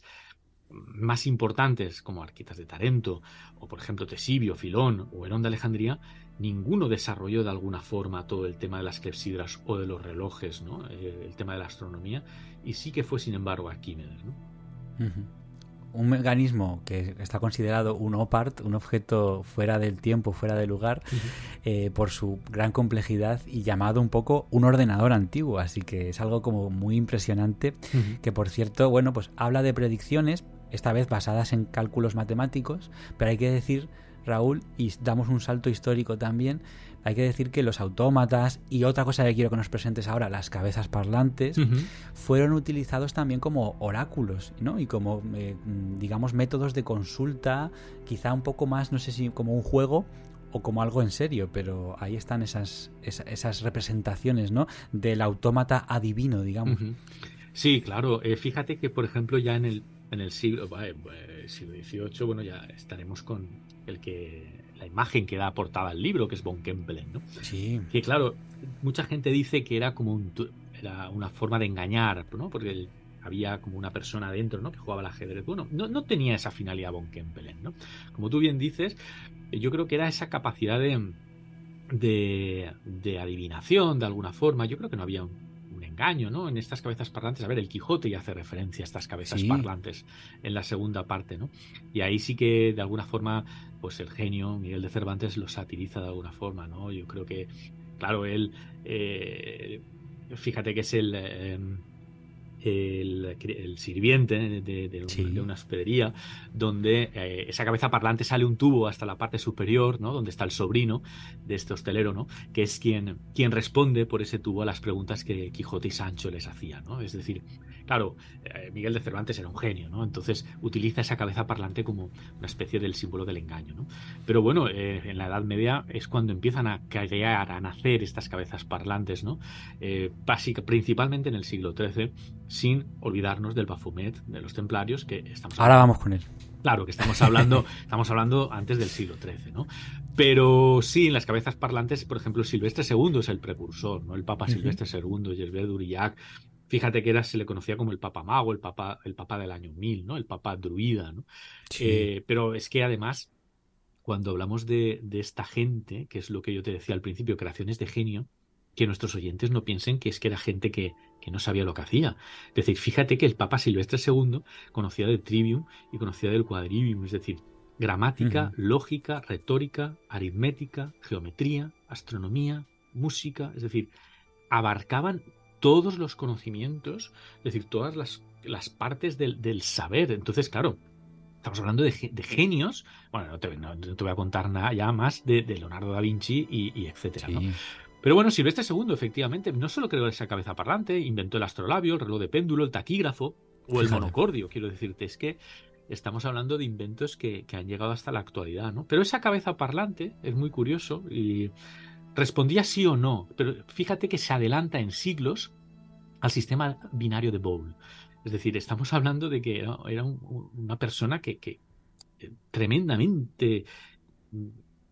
[SPEAKER 3] más importantes, como Arquitas de Tarento, o por ejemplo Tesibio, Filón o Herón de Alejandría, ninguno desarrolló de alguna forma todo el tema de las clepsidras o de los relojes, ¿no? El, el tema de la astronomía, y sí que fue sin embargo Arquímedes, ¿no?
[SPEAKER 2] Uh-huh. Un mecanismo que está considerado un opart, un objeto fuera del tiempo, fuera del lugar, uh-huh. eh, por su gran complejidad y llamado un poco un ordenador antiguo, así que es algo como muy impresionante, uh-huh. que por cierto, bueno, pues habla de predicciones, esta vez basadas en cálculos matemáticos, pero hay que decir, Raúl, y damos un salto histórico también, hay que decir que los autómatas y otra cosa que quiero que nos presentes ahora, las cabezas parlantes, uh-huh. fueron utilizados también como oráculos, ¿no? Y como, eh, digamos, métodos de consulta, quizá un poco más, no sé si como un juego o como algo en serio, pero ahí están esas, esas, esas representaciones, ¿no? Del autómata adivino, digamos.
[SPEAKER 3] Uh-huh. Sí, claro. Eh, fíjate que, por ejemplo, ya en el, en el siglo, eh, siglo dieciocho, bueno, ya estaremos con el que... la imagen que da portada al libro, que es Von Kempelen, ¿no?
[SPEAKER 2] Sí.
[SPEAKER 3] Que claro, mucha gente dice que era como un, era una forma de engañar, ¿no? Porque el, había como una persona dentro, ¿no? Que jugaba al ajedrez. Bueno, no, no tenía esa finalidad Von Kempelen, ¿no? Como tú bien dices, yo creo que era esa capacidad de, de, de adivinación, de alguna forma. Yo creo que no había un, un engaño, ¿no? En estas cabezas parlantes. A ver, el Quijote ya hace referencia a estas cabezas sí. parlantes en la segunda parte, ¿no? Y ahí sí que de alguna forma pues el genio Miguel de Cervantes lo satiriza de alguna forma, ¿no? Yo creo que, claro, él, eh, fíjate que es el, eh, el, el sirviente de, de, un, sí. de una hospedería, donde eh, esa cabeza parlante sale un tubo hasta la parte superior, ¿no? Donde está el sobrino de este hostelero, ¿no? Que es quien, quien responde por ese tubo a las preguntas que Quijote y Sancho les hacían, ¿no? Es decir, claro, eh, Miguel de Cervantes era un genio, ¿no? Entonces utiliza esa cabeza parlante como una especie del símbolo del engaño, ¿no? Pero bueno, eh, en la Edad Media es cuando empiezan a crear, a nacer estas cabezas parlantes, ¿no? Eh, básica, principalmente en el siglo trece, sin olvidarnos del Baphomet, de los templarios, que estamos
[SPEAKER 2] ahora vamos con él.
[SPEAKER 3] Claro, que estamos hablando, estamos hablando antes del siglo trece, ¿no? Pero sí, en las cabezas parlantes, por ejemplo, Silvestre segundo es el precursor, ¿no? El Papa uh-huh. Silvestre segundo, Gilbert d'Aurillac. Fíjate que era, se le conocía como el Papa Mago, el Papa, el Papa del año mil, ¿no? El Papa Druida, ¿no? Sí. Eh, pero es que además, cuando hablamos de, de esta gente, que es lo que yo te decía al principio, creaciones de genio, que nuestros oyentes no piensen que es que era gente que, que no sabía lo que hacía. Es decir, fíjate que el Papa Silvestre segundo conocía del trivium y conocía del quadrivium, es decir, gramática, uh-huh. lógica, retórica, aritmética, geometría, astronomía, música, es decir, abarcaban todos los conocimientos, es decir, todas las, las partes del, del saber. Entonces, claro, estamos hablando de, de genios. Bueno, no te, no, no te voy a contar nada ya más de, de Leonardo da Vinci y, y etcétera, sí. ¿no? Pero bueno, Silvestre segundo, efectivamente, no solo creó esa cabeza parlante, inventó el astrolabio, el reloj de péndulo, el taquígrafo o el monocordio, quiero decirte, es que estamos hablando de inventos que, que han llegado hasta la actualidad, ¿no? Pero esa cabeza parlante es muy curioso y respondía sí o no, pero fíjate que se adelanta en siglos al sistema binario de Boole. Es decir, estamos hablando de que era un, una persona que, que tremendamente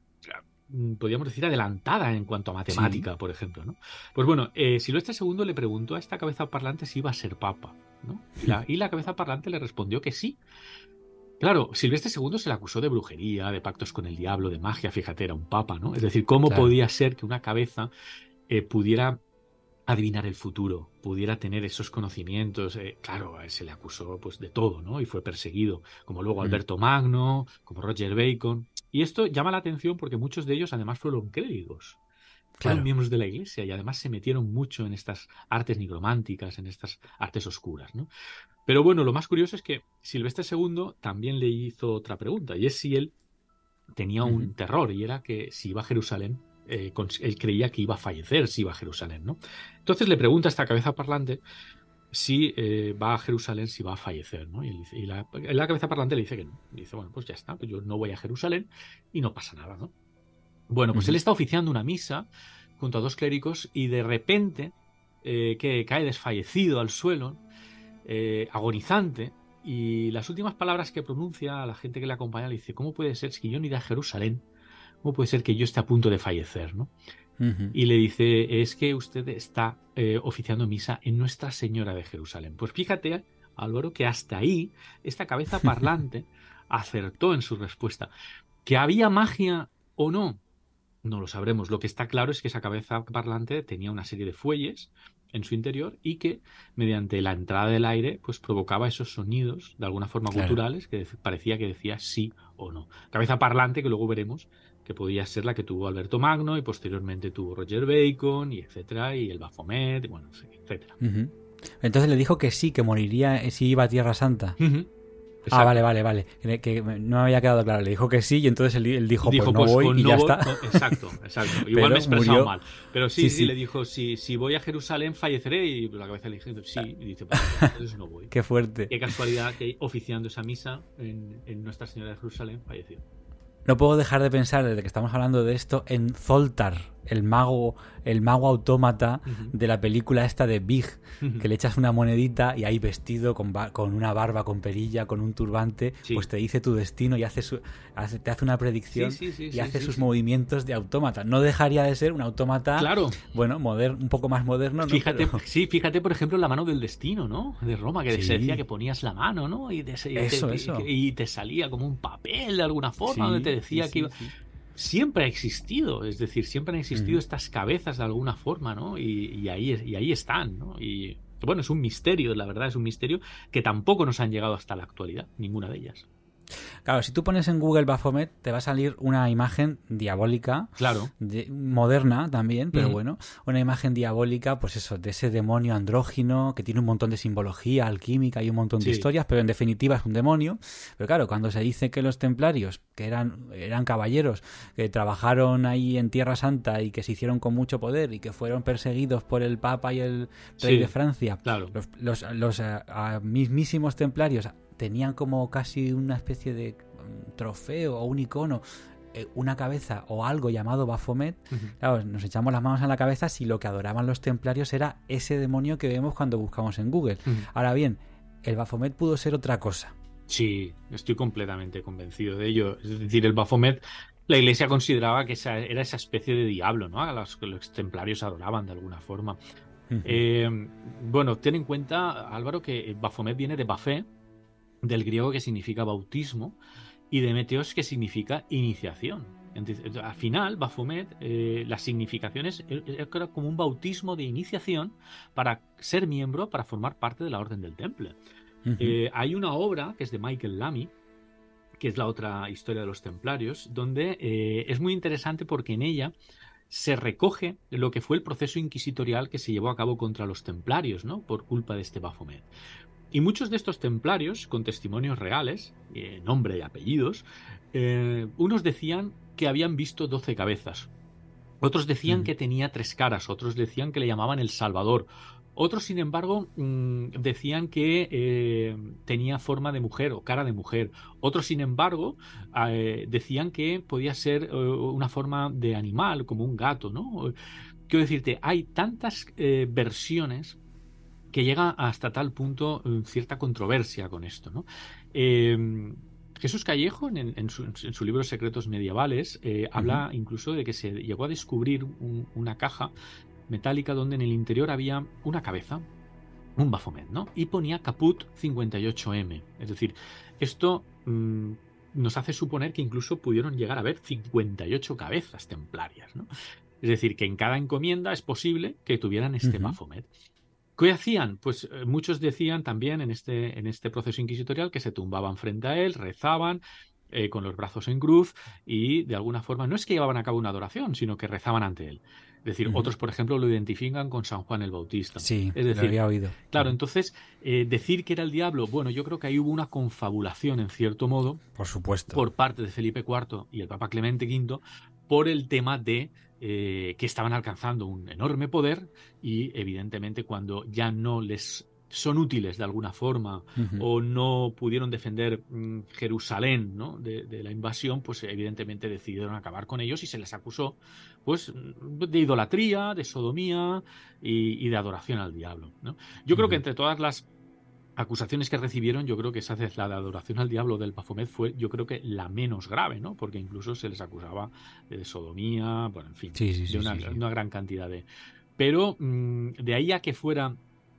[SPEAKER 3] podríamos decir, adelantada en cuanto a matemática, sí. por ejemplo, ¿no? Pues bueno, eh, Silvestre segundo le preguntó a esta cabeza parlante si iba a ser papa, ¿no? Y la, y la cabeza parlante le respondió que sí. Claro, Silvestre segundo se le acusó de brujería, de pactos con el diablo, de magia, fíjate, era un papa, ¿no? Es decir, ¿cómo claro. podía ser que una cabeza eh, pudiera adivinar el futuro, pudiera tener esos conocimientos? Eh, claro, a él se le acusó pues de todo, ¿no? Y fue perseguido, como luego Alberto mm. Magno, como Roger Bacon. Y esto llama la atención porque muchos de ellos además fueron clérigos, fueron claro. miembros de la iglesia y además se metieron mucho en estas artes nigrománticas, en estas artes oscuras, ¿no? Pero bueno, lo más curioso es que Silvestre segundo también le hizo otra pregunta, y es si él tenía un uh-huh. terror, y era que si iba a Jerusalén, eh, él creía que iba a fallecer si iba a Jerusalén, ¿no? Entonces le pregunta a esta cabeza parlante si eh, va a Jerusalén, si va a fallecer, ¿no? Y, él dice, y la, la cabeza parlante le dice que no. Y dice, bueno, pues ya está, pues yo no voy a Jerusalén y no pasa nada, ¿no? Bueno, pues uh-huh. él está oficiando una misa junto a dos clérigos y de repente eh, que cae desfallecido al suelo, Eh, agonizante, y las últimas palabras que pronuncia a la gente que le acompaña le dice: ¿cómo puede ser, si yo no iré a Jerusalén, cómo puede ser que yo esté a punto de fallecer, ¿no? Uh-huh. Y le dice: es que usted está eh, oficiando misa en Nuestra Señora de Jerusalén. Pues fíjate, Álvaro, que hasta ahí esta cabeza parlante acertó en su respuesta. ¿Que había magia o no? No lo sabremos. Lo que está claro es que esa cabeza parlante tenía una serie de fuelles en su interior y que mediante la entrada del aire pues provocaba esos sonidos de alguna forma claro. culturales que parecía que decía sí o no. Cabeza parlante que luego veremos que podía ser la que tuvo Alberto Magno y posteriormente tuvo Roger Bacon y etcétera, y el Baphomet, y bueno, etcétera.
[SPEAKER 2] Uh-huh. Entonces le dijo que sí, que moriría si iba a Tierra Santa.
[SPEAKER 3] Uh-huh.
[SPEAKER 2] Ah, vale, vale, vale. Que, que no me había quedado claro. Le dijo que sí y entonces él, él dijo,
[SPEAKER 3] dijo,
[SPEAKER 2] pues no
[SPEAKER 3] pues,
[SPEAKER 2] voy
[SPEAKER 3] pues
[SPEAKER 2] y
[SPEAKER 3] no
[SPEAKER 2] ya
[SPEAKER 3] voy,
[SPEAKER 2] está.
[SPEAKER 3] No, exacto, exacto. Igual me he expresado murió... mal. Pero sí, sí, sí, sí, le dijo, si, si voy a Jerusalén falleceré, y la cabeza le dijo, sí. Y dice, pues entonces no voy.
[SPEAKER 2] Qué fuerte.
[SPEAKER 3] Qué casualidad que oficiando esa misa en, en Nuestra Señora de Jerusalén falleció.
[SPEAKER 2] No puedo dejar de pensar, desde que estamos hablando de esto, en Zoltar, el mago, el mago autómata uh-huh. de la película esta de Big, uh-huh. que le echas una monedita y ahí vestido con, ba- con una barba, con perilla, con un turbante, sí. pues te dice tu destino y hace su, hace, te hace una predicción sí, sí, sí, y sí, hace sí, sus sí. movimientos de autómata. No dejaría de ser un autómata,
[SPEAKER 3] claro.
[SPEAKER 2] bueno, moderno, un poco más moderno, ¿no?
[SPEAKER 3] Fíjate,
[SPEAKER 2] Pero...
[SPEAKER 3] sí, fíjate, por ejemplo, la mano del destino, ¿no? De Roma, que sí. se decía que ponías la mano, ¿no? Y te,
[SPEAKER 2] eso,
[SPEAKER 3] te,
[SPEAKER 2] eso.
[SPEAKER 3] Y, y te salía como un papel de alguna forma, sí, donde te decía
[SPEAKER 2] sí,
[SPEAKER 3] que iba...
[SPEAKER 2] Sí, sí.
[SPEAKER 3] Siempre ha existido, es decir, siempre han existido uh-huh. estas cabezas de alguna forma, ¿no? Y, y, ahí, y ahí están, ¿no? Y bueno, es un misterio, la verdad, es un misterio que tampoco nos han llegado hasta la actualidad, ninguna de ellas.
[SPEAKER 2] Claro, si tú pones en Google Baphomet, te va a salir una imagen diabólica.
[SPEAKER 3] Claro.
[SPEAKER 2] De, moderna también, pero mm. bueno. Una imagen diabólica, pues eso, de ese demonio andrógino que tiene un montón de simbología alquímica y un montón
[SPEAKER 3] sí.
[SPEAKER 2] de historias, pero en definitiva es un demonio. Pero claro, cuando se dice que los templarios, que eran, eran caballeros, que trabajaron ahí en Tierra Santa y que se hicieron con mucho poder y que fueron perseguidos por el Papa y el rey
[SPEAKER 3] sí,
[SPEAKER 2] de Francia,
[SPEAKER 3] claro.
[SPEAKER 2] los, los, los a, a mismísimos templarios tenían como casi una especie de trofeo o un icono, eh, una cabeza o algo llamado Baphomet. Uh-huh. Claro, nos echamos las manos a la cabeza si lo que adoraban los templarios era ese demonio que vemos cuando buscamos en Google. Uh-huh. Ahora bien, el Baphomet pudo ser otra cosa.
[SPEAKER 3] Sí, estoy completamente convencido de ello. Es decir, el Baphomet, la Iglesia consideraba que esa, era esa especie de diablo, ¿no? A los que los templarios adoraban de alguna forma. Uh-huh. Eh, bueno, ten en cuenta, Álvaro, que Baphomet viene de Bafé, del griego, que significa bautismo, y de Meteos, que significa iniciación. Entonces, al final, Baphomet, eh, las significaciones era como un bautismo de iniciación para ser miembro, para formar parte de la Orden del Temple. Uh-huh. Eh, hay una obra que es de Michael Lamy, que es la otra historia de los templarios, donde eh, es muy interesante porque en ella se recoge lo que fue el proceso inquisitorial que se llevó a cabo contra los templarios, ¿no? Por culpa de este Baphomet. Y muchos de estos templarios, con testimonios reales, eh, nombre y apellidos, eh, unos decían que habían visto doce cabezas, otros decían mm. que tenía tres caras, otros decían que le llamaban el Salvador, otros, sin embargo, mmm, decían que eh, tenía forma de mujer o cara de mujer, otros, sin embargo, eh, decían que podía ser eh, una forma de animal, como un gato, ¿no? Quiero decirte, hay tantas eh, versiones que llega hasta tal punto cierta controversia con esto, ¿no? Eh, Jesús Callejo, en, en, su, en su libro Secretos Medievales, eh, uh-huh. habla incluso de que se llegó a descubrir un, una caja metálica donde en el interior había una cabeza, un Baphomet, ¿no? Y ponía Caput cincuenta y ocho eme. Es decir, esto mmm, nos hace suponer que incluso pudieron llegar a haber cincuenta y ocho cabezas templarias, ¿no? Es decir, que en cada encomienda es posible que tuvieran este uh-huh. Baphomet. ¿Qué hacían? Pues eh, muchos decían también en este, en este proceso inquisitorial que se tumbaban frente a él, rezaban eh, con los brazos en cruz y de alguna forma no es que llevaban a cabo una adoración, sino que rezaban ante él. Es decir, uh-huh. otros, por ejemplo, lo identifican con San Juan el Bautista.
[SPEAKER 2] Sí,
[SPEAKER 3] es decir,
[SPEAKER 2] lo había oído.
[SPEAKER 3] Claro,
[SPEAKER 2] uh-huh.
[SPEAKER 3] entonces, eh, decir que era el diablo, bueno, yo creo que ahí hubo una confabulación, en cierto modo,
[SPEAKER 2] por supuesto,
[SPEAKER 3] por parte de Felipe cuarto y el Papa Clemente quinto, por el tema de eh, que estaban alcanzando un enorme poder y, evidentemente, cuando ya no les son útiles de alguna forma uh-huh. o no pudieron defender mmm, Jerusalén, ¿no? de, de la invasión, pues evidentemente decidieron acabar con ellos y se les acusó pues de idolatría, de sodomía y, y de adoración al diablo, ¿no? Yo uh-huh. creo que entre todas las acusaciones que recibieron, yo creo que esa la de adoración al diablo del Baphomet fue, yo creo que la menos grave, ¿no? Porque incluso se les acusaba de sodomía, bueno, en fin,
[SPEAKER 2] sí, sí, sí,
[SPEAKER 3] de una,
[SPEAKER 2] sí, sí.
[SPEAKER 3] una gran cantidad de... Pero mmm, de ahí a que fuera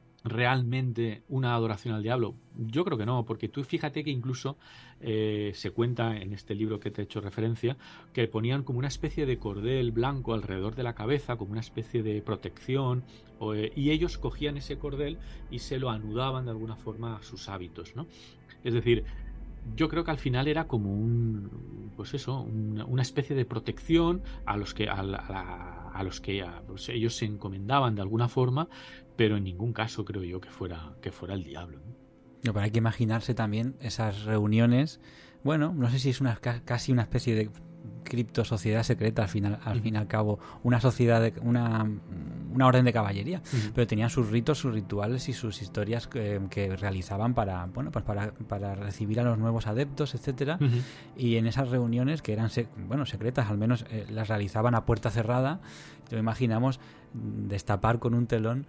[SPEAKER 3] realmente una adoración al diablo, yo creo que no, porque tú fíjate que incluso eh, se cuenta en este libro que te he hecho referencia, que ponían como una especie de cordel blanco alrededor de la cabeza, como una especie de protección, o, eh, y ellos cogían ese cordel y se lo anudaban de alguna forma a sus hábitos, ¿no? Es decir, yo creo que al final era como un, pues eso, una, una especie de protección a los que a, la, a, la, a los que a, pues ellos se encomendaban de alguna forma, pero en ningún caso creo yo que fuera que fuera el diablo, ¿no?
[SPEAKER 2] No, pero hay que imaginarse también esas reuniones, bueno, no sé si es una casi una especie de cripto sociedad secreta al final, al uh-huh. fin y al cabo, una sociedad, de, una, una orden de caballería, uh-huh. pero tenían sus ritos, sus rituales y sus historias que, que realizaban para, bueno, pues para, para recibir a los nuevos adeptos, etcétera. Uh-huh. Y en esas reuniones que eran, sec, bueno, secretas, al menos eh, las realizaban a puerta cerrada. Lo imaginamos destapar con un telón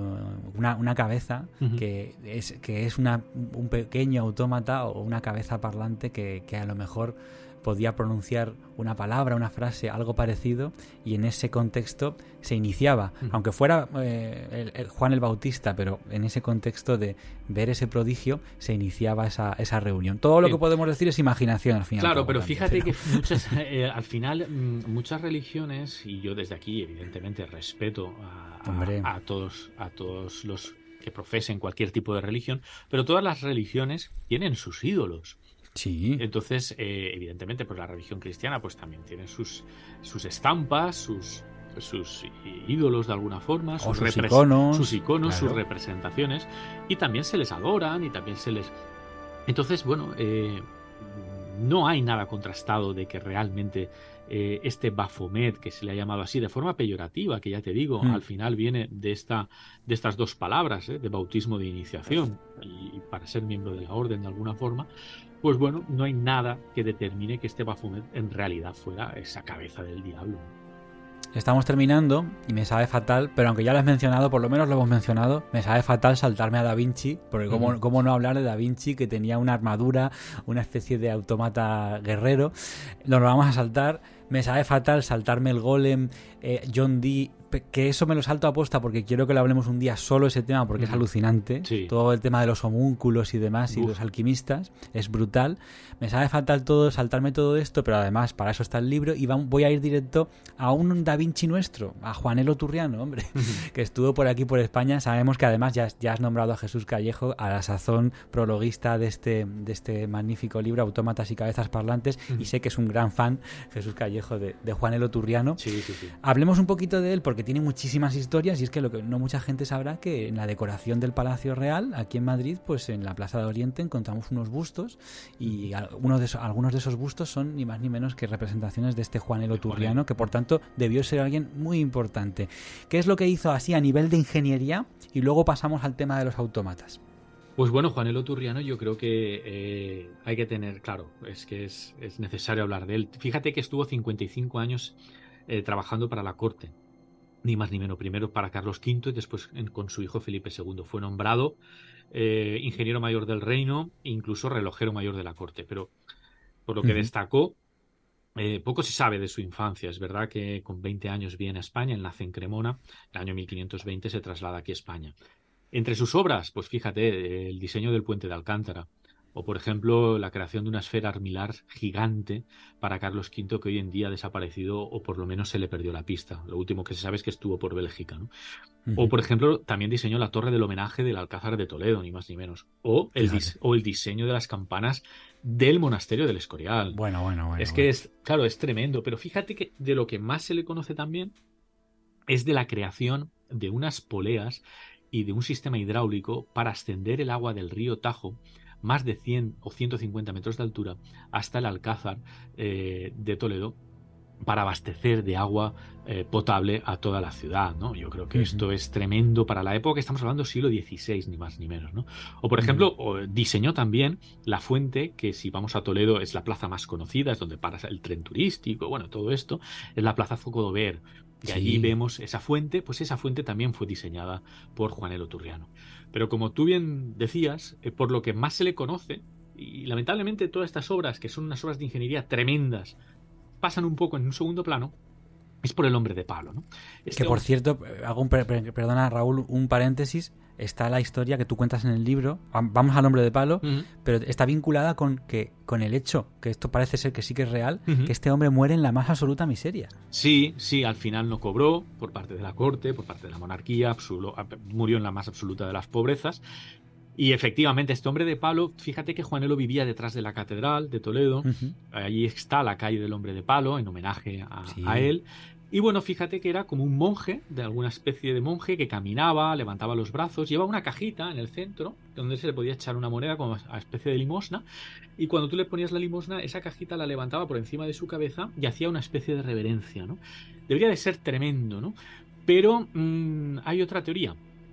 [SPEAKER 2] Una, una cabeza uh-huh. que es, que es una, un pequeño autómata o una cabeza parlante que, que a lo mejor podía pronunciar una palabra, una frase, algo parecido, y en ese contexto se iniciaba, uh-huh. aunque fuera eh, el, el Juan el Bautista, pero en ese contexto de ver ese prodigio se iniciaba esa, esa reunión. Todo lo sí. que podemos decir es imaginación al final.
[SPEAKER 3] Claro, pero
[SPEAKER 2] también,
[SPEAKER 3] fíjate
[SPEAKER 2] pero...
[SPEAKER 3] que muchas, eh, al final muchas religiones, y yo desde aquí evidentemente respeto a, a, a todos, a todos los que profesen cualquier tipo de religión, pero todas las religiones tienen sus ídolos.
[SPEAKER 2] Sí.
[SPEAKER 3] Entonces, eh, evidentemente, pues la religión cristiana pues también tiene sus, sus estampas, sus, sus ídolos de alguna forma, sus,
[SPEAKER 2] sus
[SPEAKER 3] repres-
[SPEAKER 2] iconos,
[SPEAKER 3] sus, iconos
[SPEAKER 2] claro.
[SPEAKER 3] sus representaciones, y también se les adoran y también se les... Entonces, bueno, eh, no hay nada contrastado de que realmente eh, este Baphomet, que se le ha llamado así de forma peyorativa, que ya te digo, mm. al final viene de, esta, de estas dos palabras, ¿eh? de bautismo de iniciación, y, y para ser miembro de la orden de alguna forma, pues bueno, no hay nada que determine que este Baphomet en realidad fuera esa cabeza del diablo.
[SPEAKER 2] Estamos terminando y me sabe fatal, pero aunque ya lo has mencionado, por lo menos lo hemos mencionado, me sabe fatal saltarme a Da Vinci, porque cómo, uh-huh. cómo no hablar de Da Vinci, que tenía una armadura, una especie de autómata guerrero. Nos lo vamos a saltar. Me sabe fatal saltarme el golem, eh, John Dee, que eso me lo salto a posta porque quiero que lo hablemos un día solo ese tema porque uh-huh. es alucinante. Sí. Todo el tema de los homúnculos y demás y Uf. los alquimistas es brutal. Me sabe fatal todo, saltarme todo esto, pero además para eso está el libro y voy a ir directo a un Da Vinci nuestro, a Juanelo Turriano, hombre, uh-huh. que estuvo por aquí por España. Sabemos que además ya, ya has nombrado a Jesús Callejo, a la sazón prologuista de este, de este magnífico libro, Autómatas y Cabezas Parlantes, uh-huh. y sé que es un gran fan, Jesús Callejo, de, de Juanelo Turriano.
[SPEAKER 3] Sí, sí, sí.
[SPEAKER 2] Hablemos un poquito de él porque tiene muchísimas historias y es que lo que no mucha gente sabrá que en la decoración del Palacio Real, aquí en Madrid, pues en la Plaza de Oriente encontramos unos bustos y uno de esos, algunos de esos bustos son ni más ni menos que representaciones de este Juanelo Turriano, que por tanto debió ser alguien muy importante. ¿Qué es lo que hizo así a nivel de ingeniería? Y luego pasamos al tema de los autómatas.
[SPEAKER 3] Pues bueno, Juanelo Turriano yo creo que eh, hay que tener claro, es que es, es necesario hablar de él. Fíjate que estuvo cincuenta y cinco años eh, trabajando para la corte ni más ni menos, primero para Carlos quinto y después en, con su hijo Felipe segundo. Fue nombrado eh, ingeniero mayor del reino, incluso relojero mayor de la corte, pero por lo que uh-huh. destacó, eh, poco se sabe de su infancia. Es verdad que con veinte años viene a España, él nace en Cremona, en el año mil quinientos veinte se traslada aquí a España. Entre sus obras, pues fíjate, el diseño del puente de Alcántara, o por ejemplo la creación de una esfera armilar gigante para Carlos quinto, que hoy en día ha desaparecido o por lo menos se le perdió la pista. Lo último que se sabe es que estuvo por Bélgica, ¿no? Uh-huh. O por ejemplo también diseñó la torre del homenaje del Alcázar de Toledo, ni más ni menos. O el, dis- o el diseño de las campanas del monasterio del Escorial.
[SPEAKER 2] Bueno, bueno, bueno.
[SPEAKER 3] Es que
[SPEAKER 2] bueno.
[SPEAKER 3] es, claro, es tremendo, pero fíjate que de lo que más se le conoce también es de la creación de unas poleas y de un sistema hidráulico para ascender el agua del río Tajo más de cien o ciento cincuenta metros de altura hasta el Alcázar eh, de Toledo para abastecer de agua eh, potable a toda la ciudad, ¿no? Yo creo que uh-huh. esto es tremendo para la época, estamos hablando siglo dieciséis, ni más ni menos, ¿no? O por ejemplo, uh-huh. diseñó también la fuente, que si vamos a Toledo es la plaza más conocida, es donde para el tren turístico, bueno, todo esto, es la plaza Zocodover. Y sí. allí vemos esa fuente, pues esa fuente también fue diseñada por Juanelo Turriano. Pero como tú bien decías, eh, por lo que más se le conoce, y lamentablemente todas estas obras, que son unas obras de ingeniería tremendas, pasan un poco en un segundo plano, es por el hombre de palo, ¿no?
[SPEAKER 2] Este que por hombre... cierto, hago un, perdona Raúl, un paréntesis, está la historia que tú cuentas en el libro, vamos al hombre de palo, uh-huh. pero está vinculada con que con el hecho, que esto parece ser que sí que es real, uh-huh. que este hombre muere en la más absoluta miseria.
[SPEAKER 3] Sí, sí, al final no cobró por parte de la corte, por parte de la monarquía, absolu- murió en la más absoluta de las pobrezas. Y efectivamente, este hombre de palo, fíjate que Juanelo vivía detrás de la catedral de Toledo, uh-huh. allí está la calle del hombre de palo, en homenaje a, sí. a él. Y bueno, fíjate que era como un monje, de alguna especie de monje, que caminaba, levantaba los brazos, llevaba una cajita en el centro, donde se le podía echar una moneda como a especie de limosna, y cuando tú le ponías la limosna, esa cajita la levantaba por encima de su cabeza y hacía una especie de reverencia, ¿no? Debería de ser tremendo, ¿no? Pero mmm, hay otra teoría.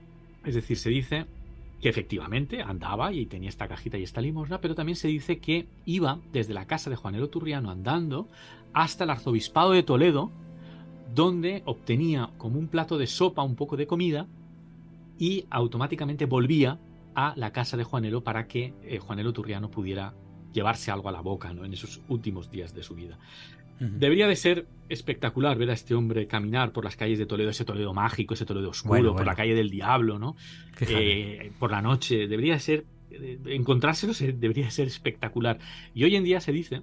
[SPEAKER 3] Es decir, se dice que efectivamente andaba y tenía esta cajita y esta limosna, pero también se dice que iba desde la casa de Juanelo Turriano andando hasta el arzobispado de Toledo, donde obtenía como un plato de sopa, un poco de comida, y automáticamente volvía a la casa de Juanelo para que eh, Juanelo Turriano pudiera llevarse algo a la boca, ¿no? En esos últimos días de su vida. Uh-huh. Debería de ser espectacular ver a este hombre caminar por las calles de Toledo, ese Toledo mágico, ese Toledo oscuro, bueno, bueno. por la calle del diablo, ¿no? Eh, por la noche. Debería ser, eh, encontrárselo debería ser espectacular. Y hoy en día se dice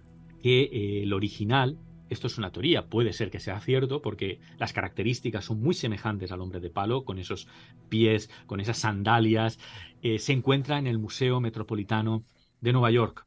[SPEAKER 3] que eh, el original, esto es una teoría, puede ser que sea cierto, porque las características son muy semejantes al hombre de palo, con esos pies, con esas sandalias. Eh, se encuentra en el Museo Metropolitano de Nueva York.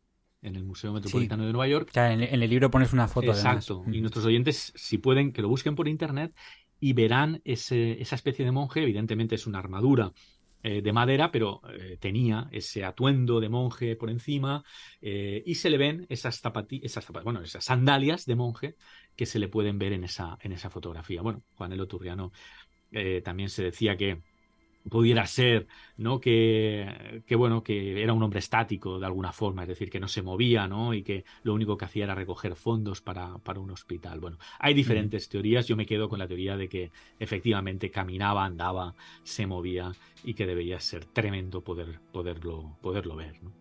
[SPEAKER 3] En el Museo Metropolitano sí. de Nueva York.
[SPEAKER 2] O sea, en, en el libro pones una foto.
[SPEAKER 3] Exacto. Además. Y nuestros oyentes, si pueden, que lo busquen por internet y verán ese, esa especie de monje. Evidentemente es una armadura eh, de madera, pero eh, tenía ese atuendo de monje por encima eh, y se le ven esas zapatillas, esas, zapat- bueno, esas sandalias de monje que se le pueden ver en esa, en esa fotografía. Bueno, Juanelo Turriano eh, también se decía que pudiera ser, ¿no? Que, que bueno, que era un hombre estático de alguna forma, es decir, que no se movía, ¿no? Y que lo único que hacía era recoger fondos para, para un hospital. Bueno, hay diferentes mm. teorías. Yo me quedo con la teoría de que efectivamente caminaba, andaba, se movía y que debería ser tremendo poder, poderlo, poderlo ver, ¿no?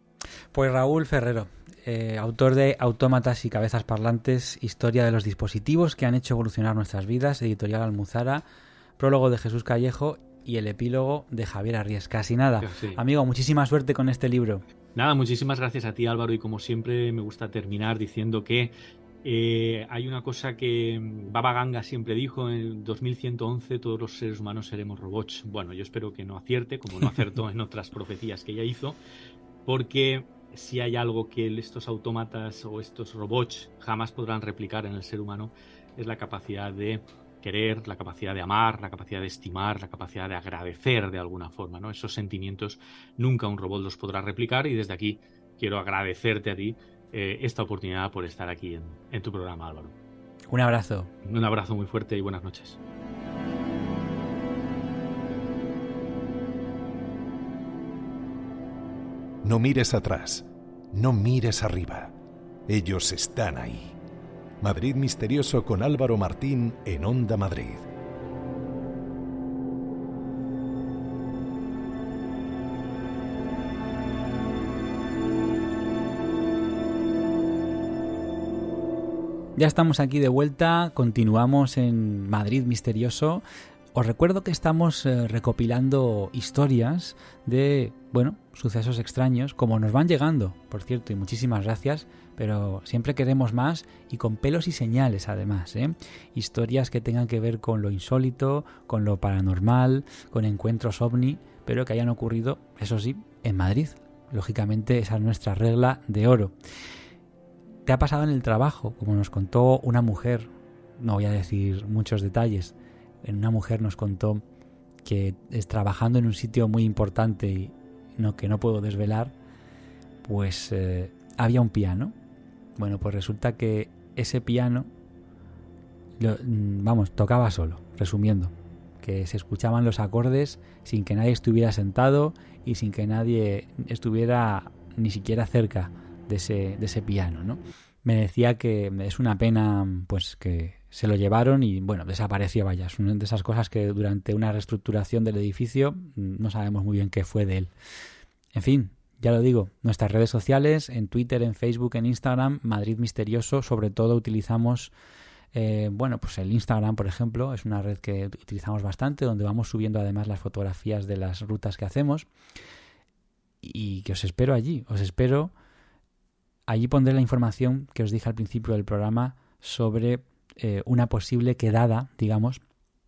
[SPEAKER 2] Pues Raúl Ferrero, eh, autor de Autómatas y Cabezas Parlantes, Historia de los dispositivos que han hecho evolucionar nuestras vidas, editorial Almuzara, prólogo de Jesús Callejo y el epílogo de Javier Arries. Casi nada. Sí. Amigo, muchísima suerte con este libro.
[SPEAKER 3] Nada, muchísimas gracias a ti, Álvaro, y como siempre me gusta terminar diciendo que eh, hay una cosa que Baba Ganga siempre dijo: en dos mil ciento once todos los seres humanos seremos robots. Bueno, yo espero que no acierte, como no acertó en otras profecías que ella hizo, porque si hay algo que estos autómatas o estos robots jamás podrán replicar en el ser humano, es la capacidad de querer, la capacidad de amar, la capacidad de estimar, la capacidad de agradecer de alguna forma, ¿no? Esos sentimientos nunca un robot los podrá replicar, y desde aquí quiero agradecerte a ti eh, esta oportunidad por estar aquí en, en tu programa, Álvaro.
[SPEAKER 2] Un abrazo.
[SPEAKER 3] Un abrazo muy fuerte y buenas noches.
[SPEAKER 1] No mires atrás, no mires arriba. Ellos están ahí. Madrid Misterioso con Álvaro Martín en Onda Madrid.
[SPEAKER 2] Ya estamos aquí de vuelta, continuamos en Madrid Misterioso. Os recuerdo que estamos eh, recopilando historias de, bueno, sucesos extraños, como nos van llegando, por cierto, y muchísimas gracias, pero siempre queremos más y con pelos y señales además, ¿eh? Historias que tengan que ver con lo insólito, con lo paranormal, con encuentros ovni, pero que hayan ocurrido, eso sí, en Madrid. Lógicamente esa es nuestra regla de oro. ¿Te ha pasado en el trabajo? Como nos contó una mujer, no voy a decir muchos detalles, una mujer nos contó que es trabajando en un sitio muy importante y no, que no puedo desvelar, pues eh, había un piano. Bueno, pues resulta que ese piano, lo, vamos, tocaba solo, resumiendo, que se escuchaban los acordes sin que nadie estuviera sentado y sin que nadie estuviera ni siquiera cerca de ese, de ese piano, ¿no? Me decía que es una pena pues que se lo llevaron y bueno, desapareció, vaya. Es una de esas cosas que durante una reestructuración del edificio no sabemos muy bien qué fue de él. En fin, ya lo digo, nuestras redes sociales, en Twitter, en Facebook, en Instagram, Madrid Misterioso, sobre todo utilizamos, eh, bueno, pues el Instagram, por ejemplo, es una red que utilizamos bastante, donde vamos subiendo además las fotografías de las rutas que hacemos y que os espero allí, os espero. Allí pondré la información que os dije al principio del programa sobre eh, una posible quedada, digamos,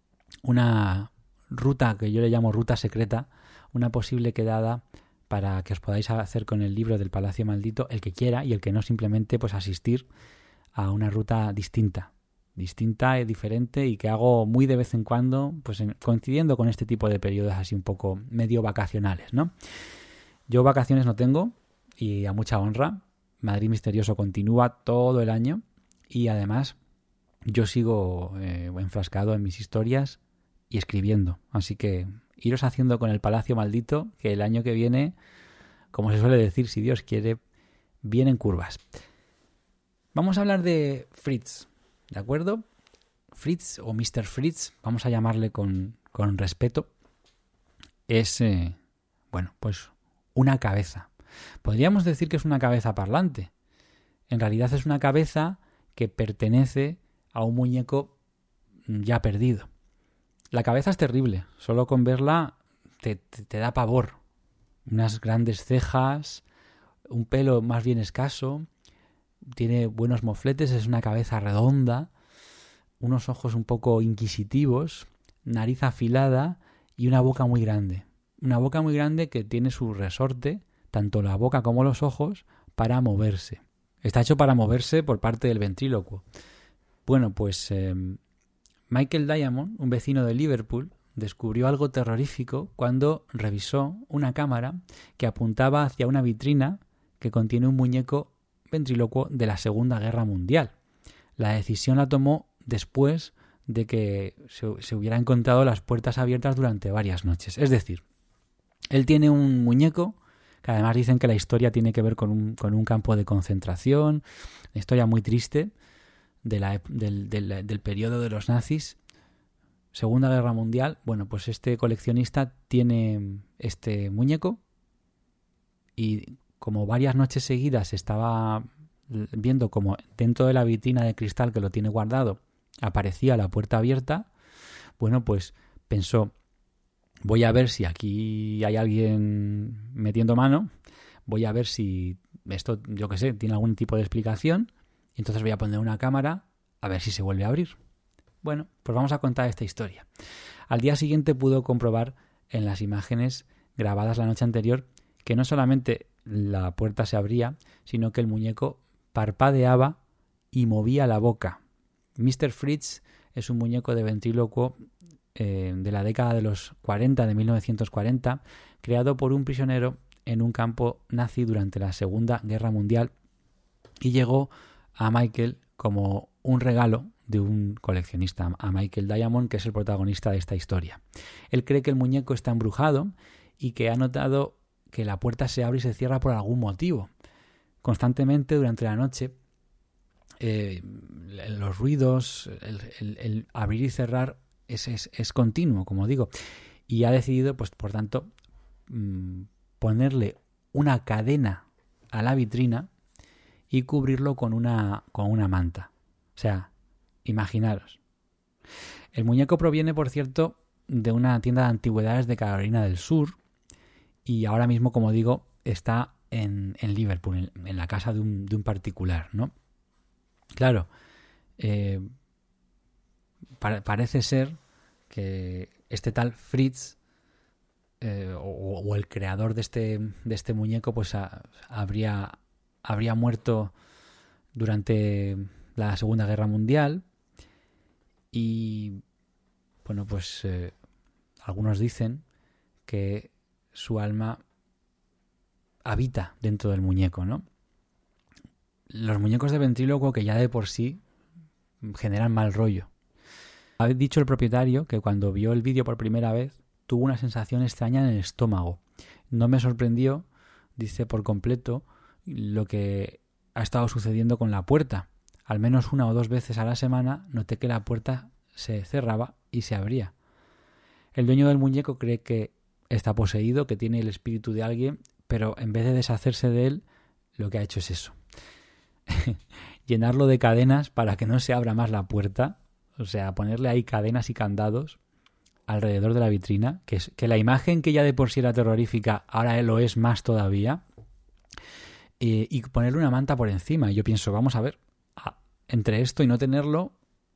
[SPEAKER 2] una ruta que yo le llamo ruta secreta, una posible quedada para que os podáis hacer con el libro del Palacio Maldito, el que quiera y el que no, simplemente pues asistir a una ruta distinta, distinta y diferente y que hago muy de vez en cuando, pues en, coincidiendo con este tipo de periodos así un poco medio vacacionales, ¿no? Yo vacaciones no tengo y a mucha honra. Madrid Misterioso continúa todo el año y además yo sigo eh, enfrascado en mis historias y escribiendo. Así que iros haciendo con el Palacio Maldito, que el año que viene, como se suele decir, si Dios quiere, vienen curvas. Vamos a hablar de Fritz, ¿de acuerdo? Fritz o mister Fritz, vamos a llamarle con, con respeto, es, eh, bueno, pues una cabeza. Podríamos decir que es una cabeza parlante. En realidad es una cabeza que pertenece a un muñeco ya perdido. La cabeza es terrible. Solo con verla te, te, te da pavor. Unas grandes cejas, un pelo más bien escaso, tiene buenos mofletes, es una cabeza redonda, unos ojos un poco inquisitivos, nariz afilada y una boca muy grande. Una boca muy grande que tiene su resorte, tanto la boca como los ojos, para moverse. Está hecho para moverse por parte del ventrílocuo. Bueno, pues eh, Michael Diamond, un vecino de Liverpool, descubrió algo terrorífico cuando revisó una cámara que apuntaba hacia una vitrina que contiene un muñeco ventrílocuo de la Segunda Guerra Mundial. La decisión la tomó después de que se, se hubiera encontrado las puertas abiertas durante varias noches. Es decir, él tiene un muñeco que además dicen que la historia tiene que ver con un, con un campo de concentración, una historia muy triste de la, del, del, del periodo de los nazis, Segunda Guerra Mundial. Bueno, pues este coleccionista tiene este muñeco y como varias noches seguidas estaba viendo como dentro de la vitrina de cristal que lo tiene guardado aparecía la puerta abierta, bueno, pues pensó, voy a ver si aquí hay alguien metiendo mano, voy a ver si esto, yo qué sé, tiene algún tipo de explicación, y entonces voy a poner una cámara a ver si se vuelve a abrir. Bueno, pues vamos a contar esta historia. Al día siguiente pudo comprobar en las imágenes grabadas la noche anterior que no solamente la puerta se abría, sino que el muñeco parpadeaba y movía la boca. mister Fritz es un muñeco de ventrílocuo eh, de la década de los cuarenta, de mil novecientos cuarenta, creado por un prisionero en un campo nazi durante la Segunda Guerra Mundial, y llegó a Michael como un regalo de un coleccionista, a Michael Diamond, que es el protagonista de esta historia. Él cree que el muñeco está embrujado y que ha notado que la puerta se abre y se cierra por algún motivo. Constantemente durante la noche eh, los ruidos, el, el, el abrir y cerrar es, es, es continuo, como digo. Y ha decidido, pues por tanto, mmm, ponerle una cadena a la vitrina y cubrirlo con una, con una manta. O sea, imaginaros. El muñeco proviene, por cierto, de una tienda de antigüedades de Carolina del Sur y ahora mismo, como digo, está en, en Liverpool, en, en la casa de un, de un particular, ¿no? Claro, eh, pa- parece ser que este tal Fritz eh, o, o el creador de este, de este muñeco pues a, habría, habría muerto durante la Segunda Guerra Mundial y bueno pues eh, algunos dicen que su alma habita dentro del muñeco, ¿no? Los muñecos de ventrílocuo que ya de por sí generan mal rollo. Ha dicho el propietario que cuando vio el vídeo por primera vez tuvo una sensación extraña en el estómago. No me sorprendió, dice, por completo lo que ha estado sucediendo con la puerta. Al menos una o dos veces a la semana noté que la puerta se cerraba y se abría. El dueño del muñeco cree que está poseído, que tiene el espíritu de alguien, pero en vez de deshacerse de él, lo que ha hecho es eso. Llenarlo de cadenas para que no se abra más la puerta, o sea, ponerle ahí cadenas y candados alrededor de la vitrina, que, es, que la imagen que ya de por sí era terrorífica, ahora lo es más todavía, eh, y ponerle una manta por encima. Y yo pienso, vamos a ver, ah, entre esto y no tenerlo,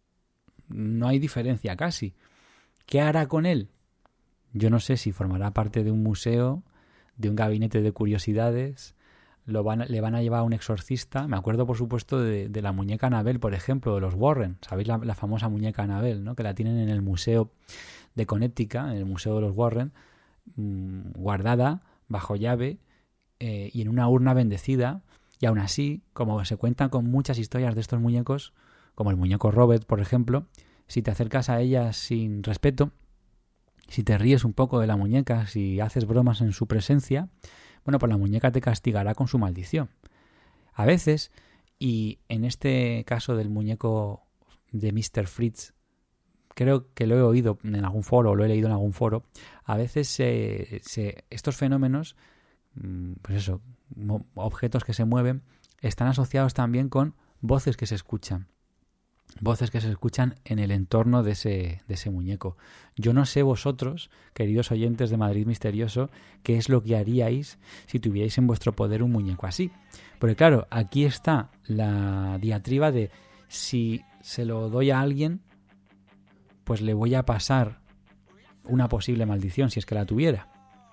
[SPEAKER 2] no hay diferencia casi. ¿Qué hará con él? Yo no sé si formará parte de un museo, de un gabinete de curiosidades, lo van, le van a llevar a un exorcista. Me acuerdo, por supuesto, de, de la muñeca Annabelle, por ejemplo, de los Warren. ¿Sabéis la, la famosa muñeca Annabelle, ¿no? Que la tienen en el museo de Connecticut, en el museo de los Warren, mmm, guardada bajo llave eh, y en una urna bendecida. Y aún así, como se cuentan con muchas historias de estos muñecos, como el muñeco Robert, por ejemplo, si te acercas a ella sin respeto, si te ríes un poco de la muñeca, si haces bromas en su presencia, bueno, pues la muñeca te castigará con su maldición. A veces, y en este caso del muñeco de míster Fritz, creo que lo he oído en algún foro, o lo he leído en algún foro, a veces se, se, estos fenómenos, pues eso, objetos que se mueven, están asociados también con voces que se escuchan. Voces que se escuchan en el entorno de ese, de ese muñeco. Yo no sé vosotros, queridos oyentes de Madrid Misterioso, qué es lo que haríais si tuvierais en vuestro poder un muñeco así. Porque claro, aquí está la diatriba de si se lo doy a alguien, pues le voy a pasar una posible maldición, si es que la tuviera.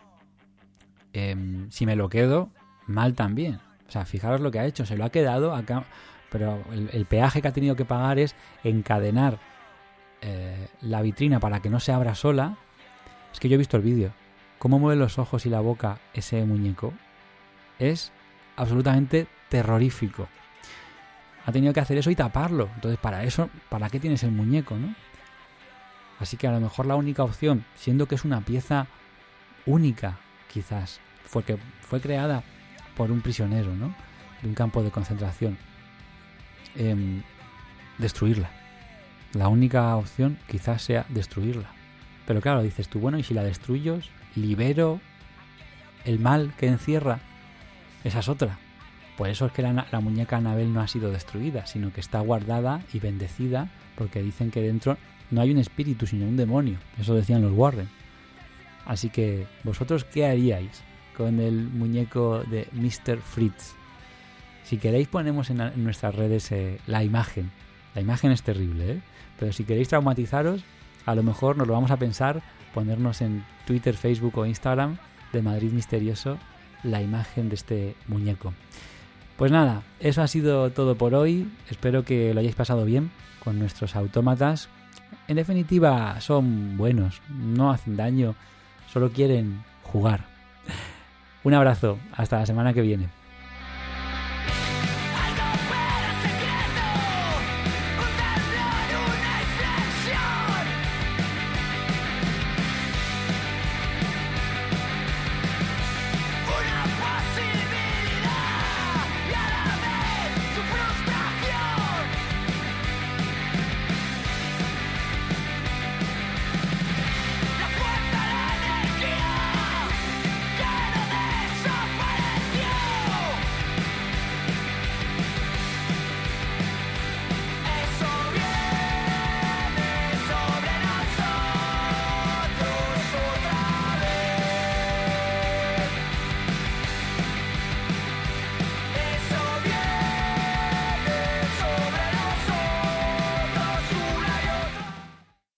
[SPEAKER 2] Eh, si me lo quedo, mal también. O sea, fijaros lo que ha hecho, se lo ha quedado acá. Pero el, el peaje que ha tenido que pagar es encadenar eh, la vitrina para que no se abra sola. Es que yo he visto el vídeo. Cómo mueve los ojos y la boca ese muñeco es absolutamente terrorífico. Ha tenido que hacer eso y taparlo. Entonces, para eso, ¿para qué tienes el muñeco, no? Así que a lo mejor la única opción, siendo que es una pieza única, quizás, fue que fue creada por un prisionero, ¿no? De un campo de concentración. Eh, destruirla. La única opción quizás sea destruirla. Pero claro, dices tú, bueno, y si la destruyo, libero el mal que encierra. Esa es otra. Por eso es que la, la muñeca Annabelle no ha sido destruida, sino que está guardada y bendecida, porque dicen que dentro no hay un espíritu, sino un demonio. Eso decían los Warren. Así que, ¿vosotros qué haríais con el muñeco de míster Fritz? Si queréis ponemos en, en nuestras redes eh, la imagen. La imagen es terrible, ¿eh? Pero si queréis traumatizaros, a lo mejor nos lo vamos a pensar, ponernos en Twitter, Facebook o Instagram de Madrid Misterioso la imagen de este muñeco. Pues nada, eso ha sido todo por hoy. Espero que lo hayáis pasado bien con nuestros autómatas. En definitiva, son buenos, no hacen daño, solo quieren jugar. Un abrazo, hasta la semana que viene.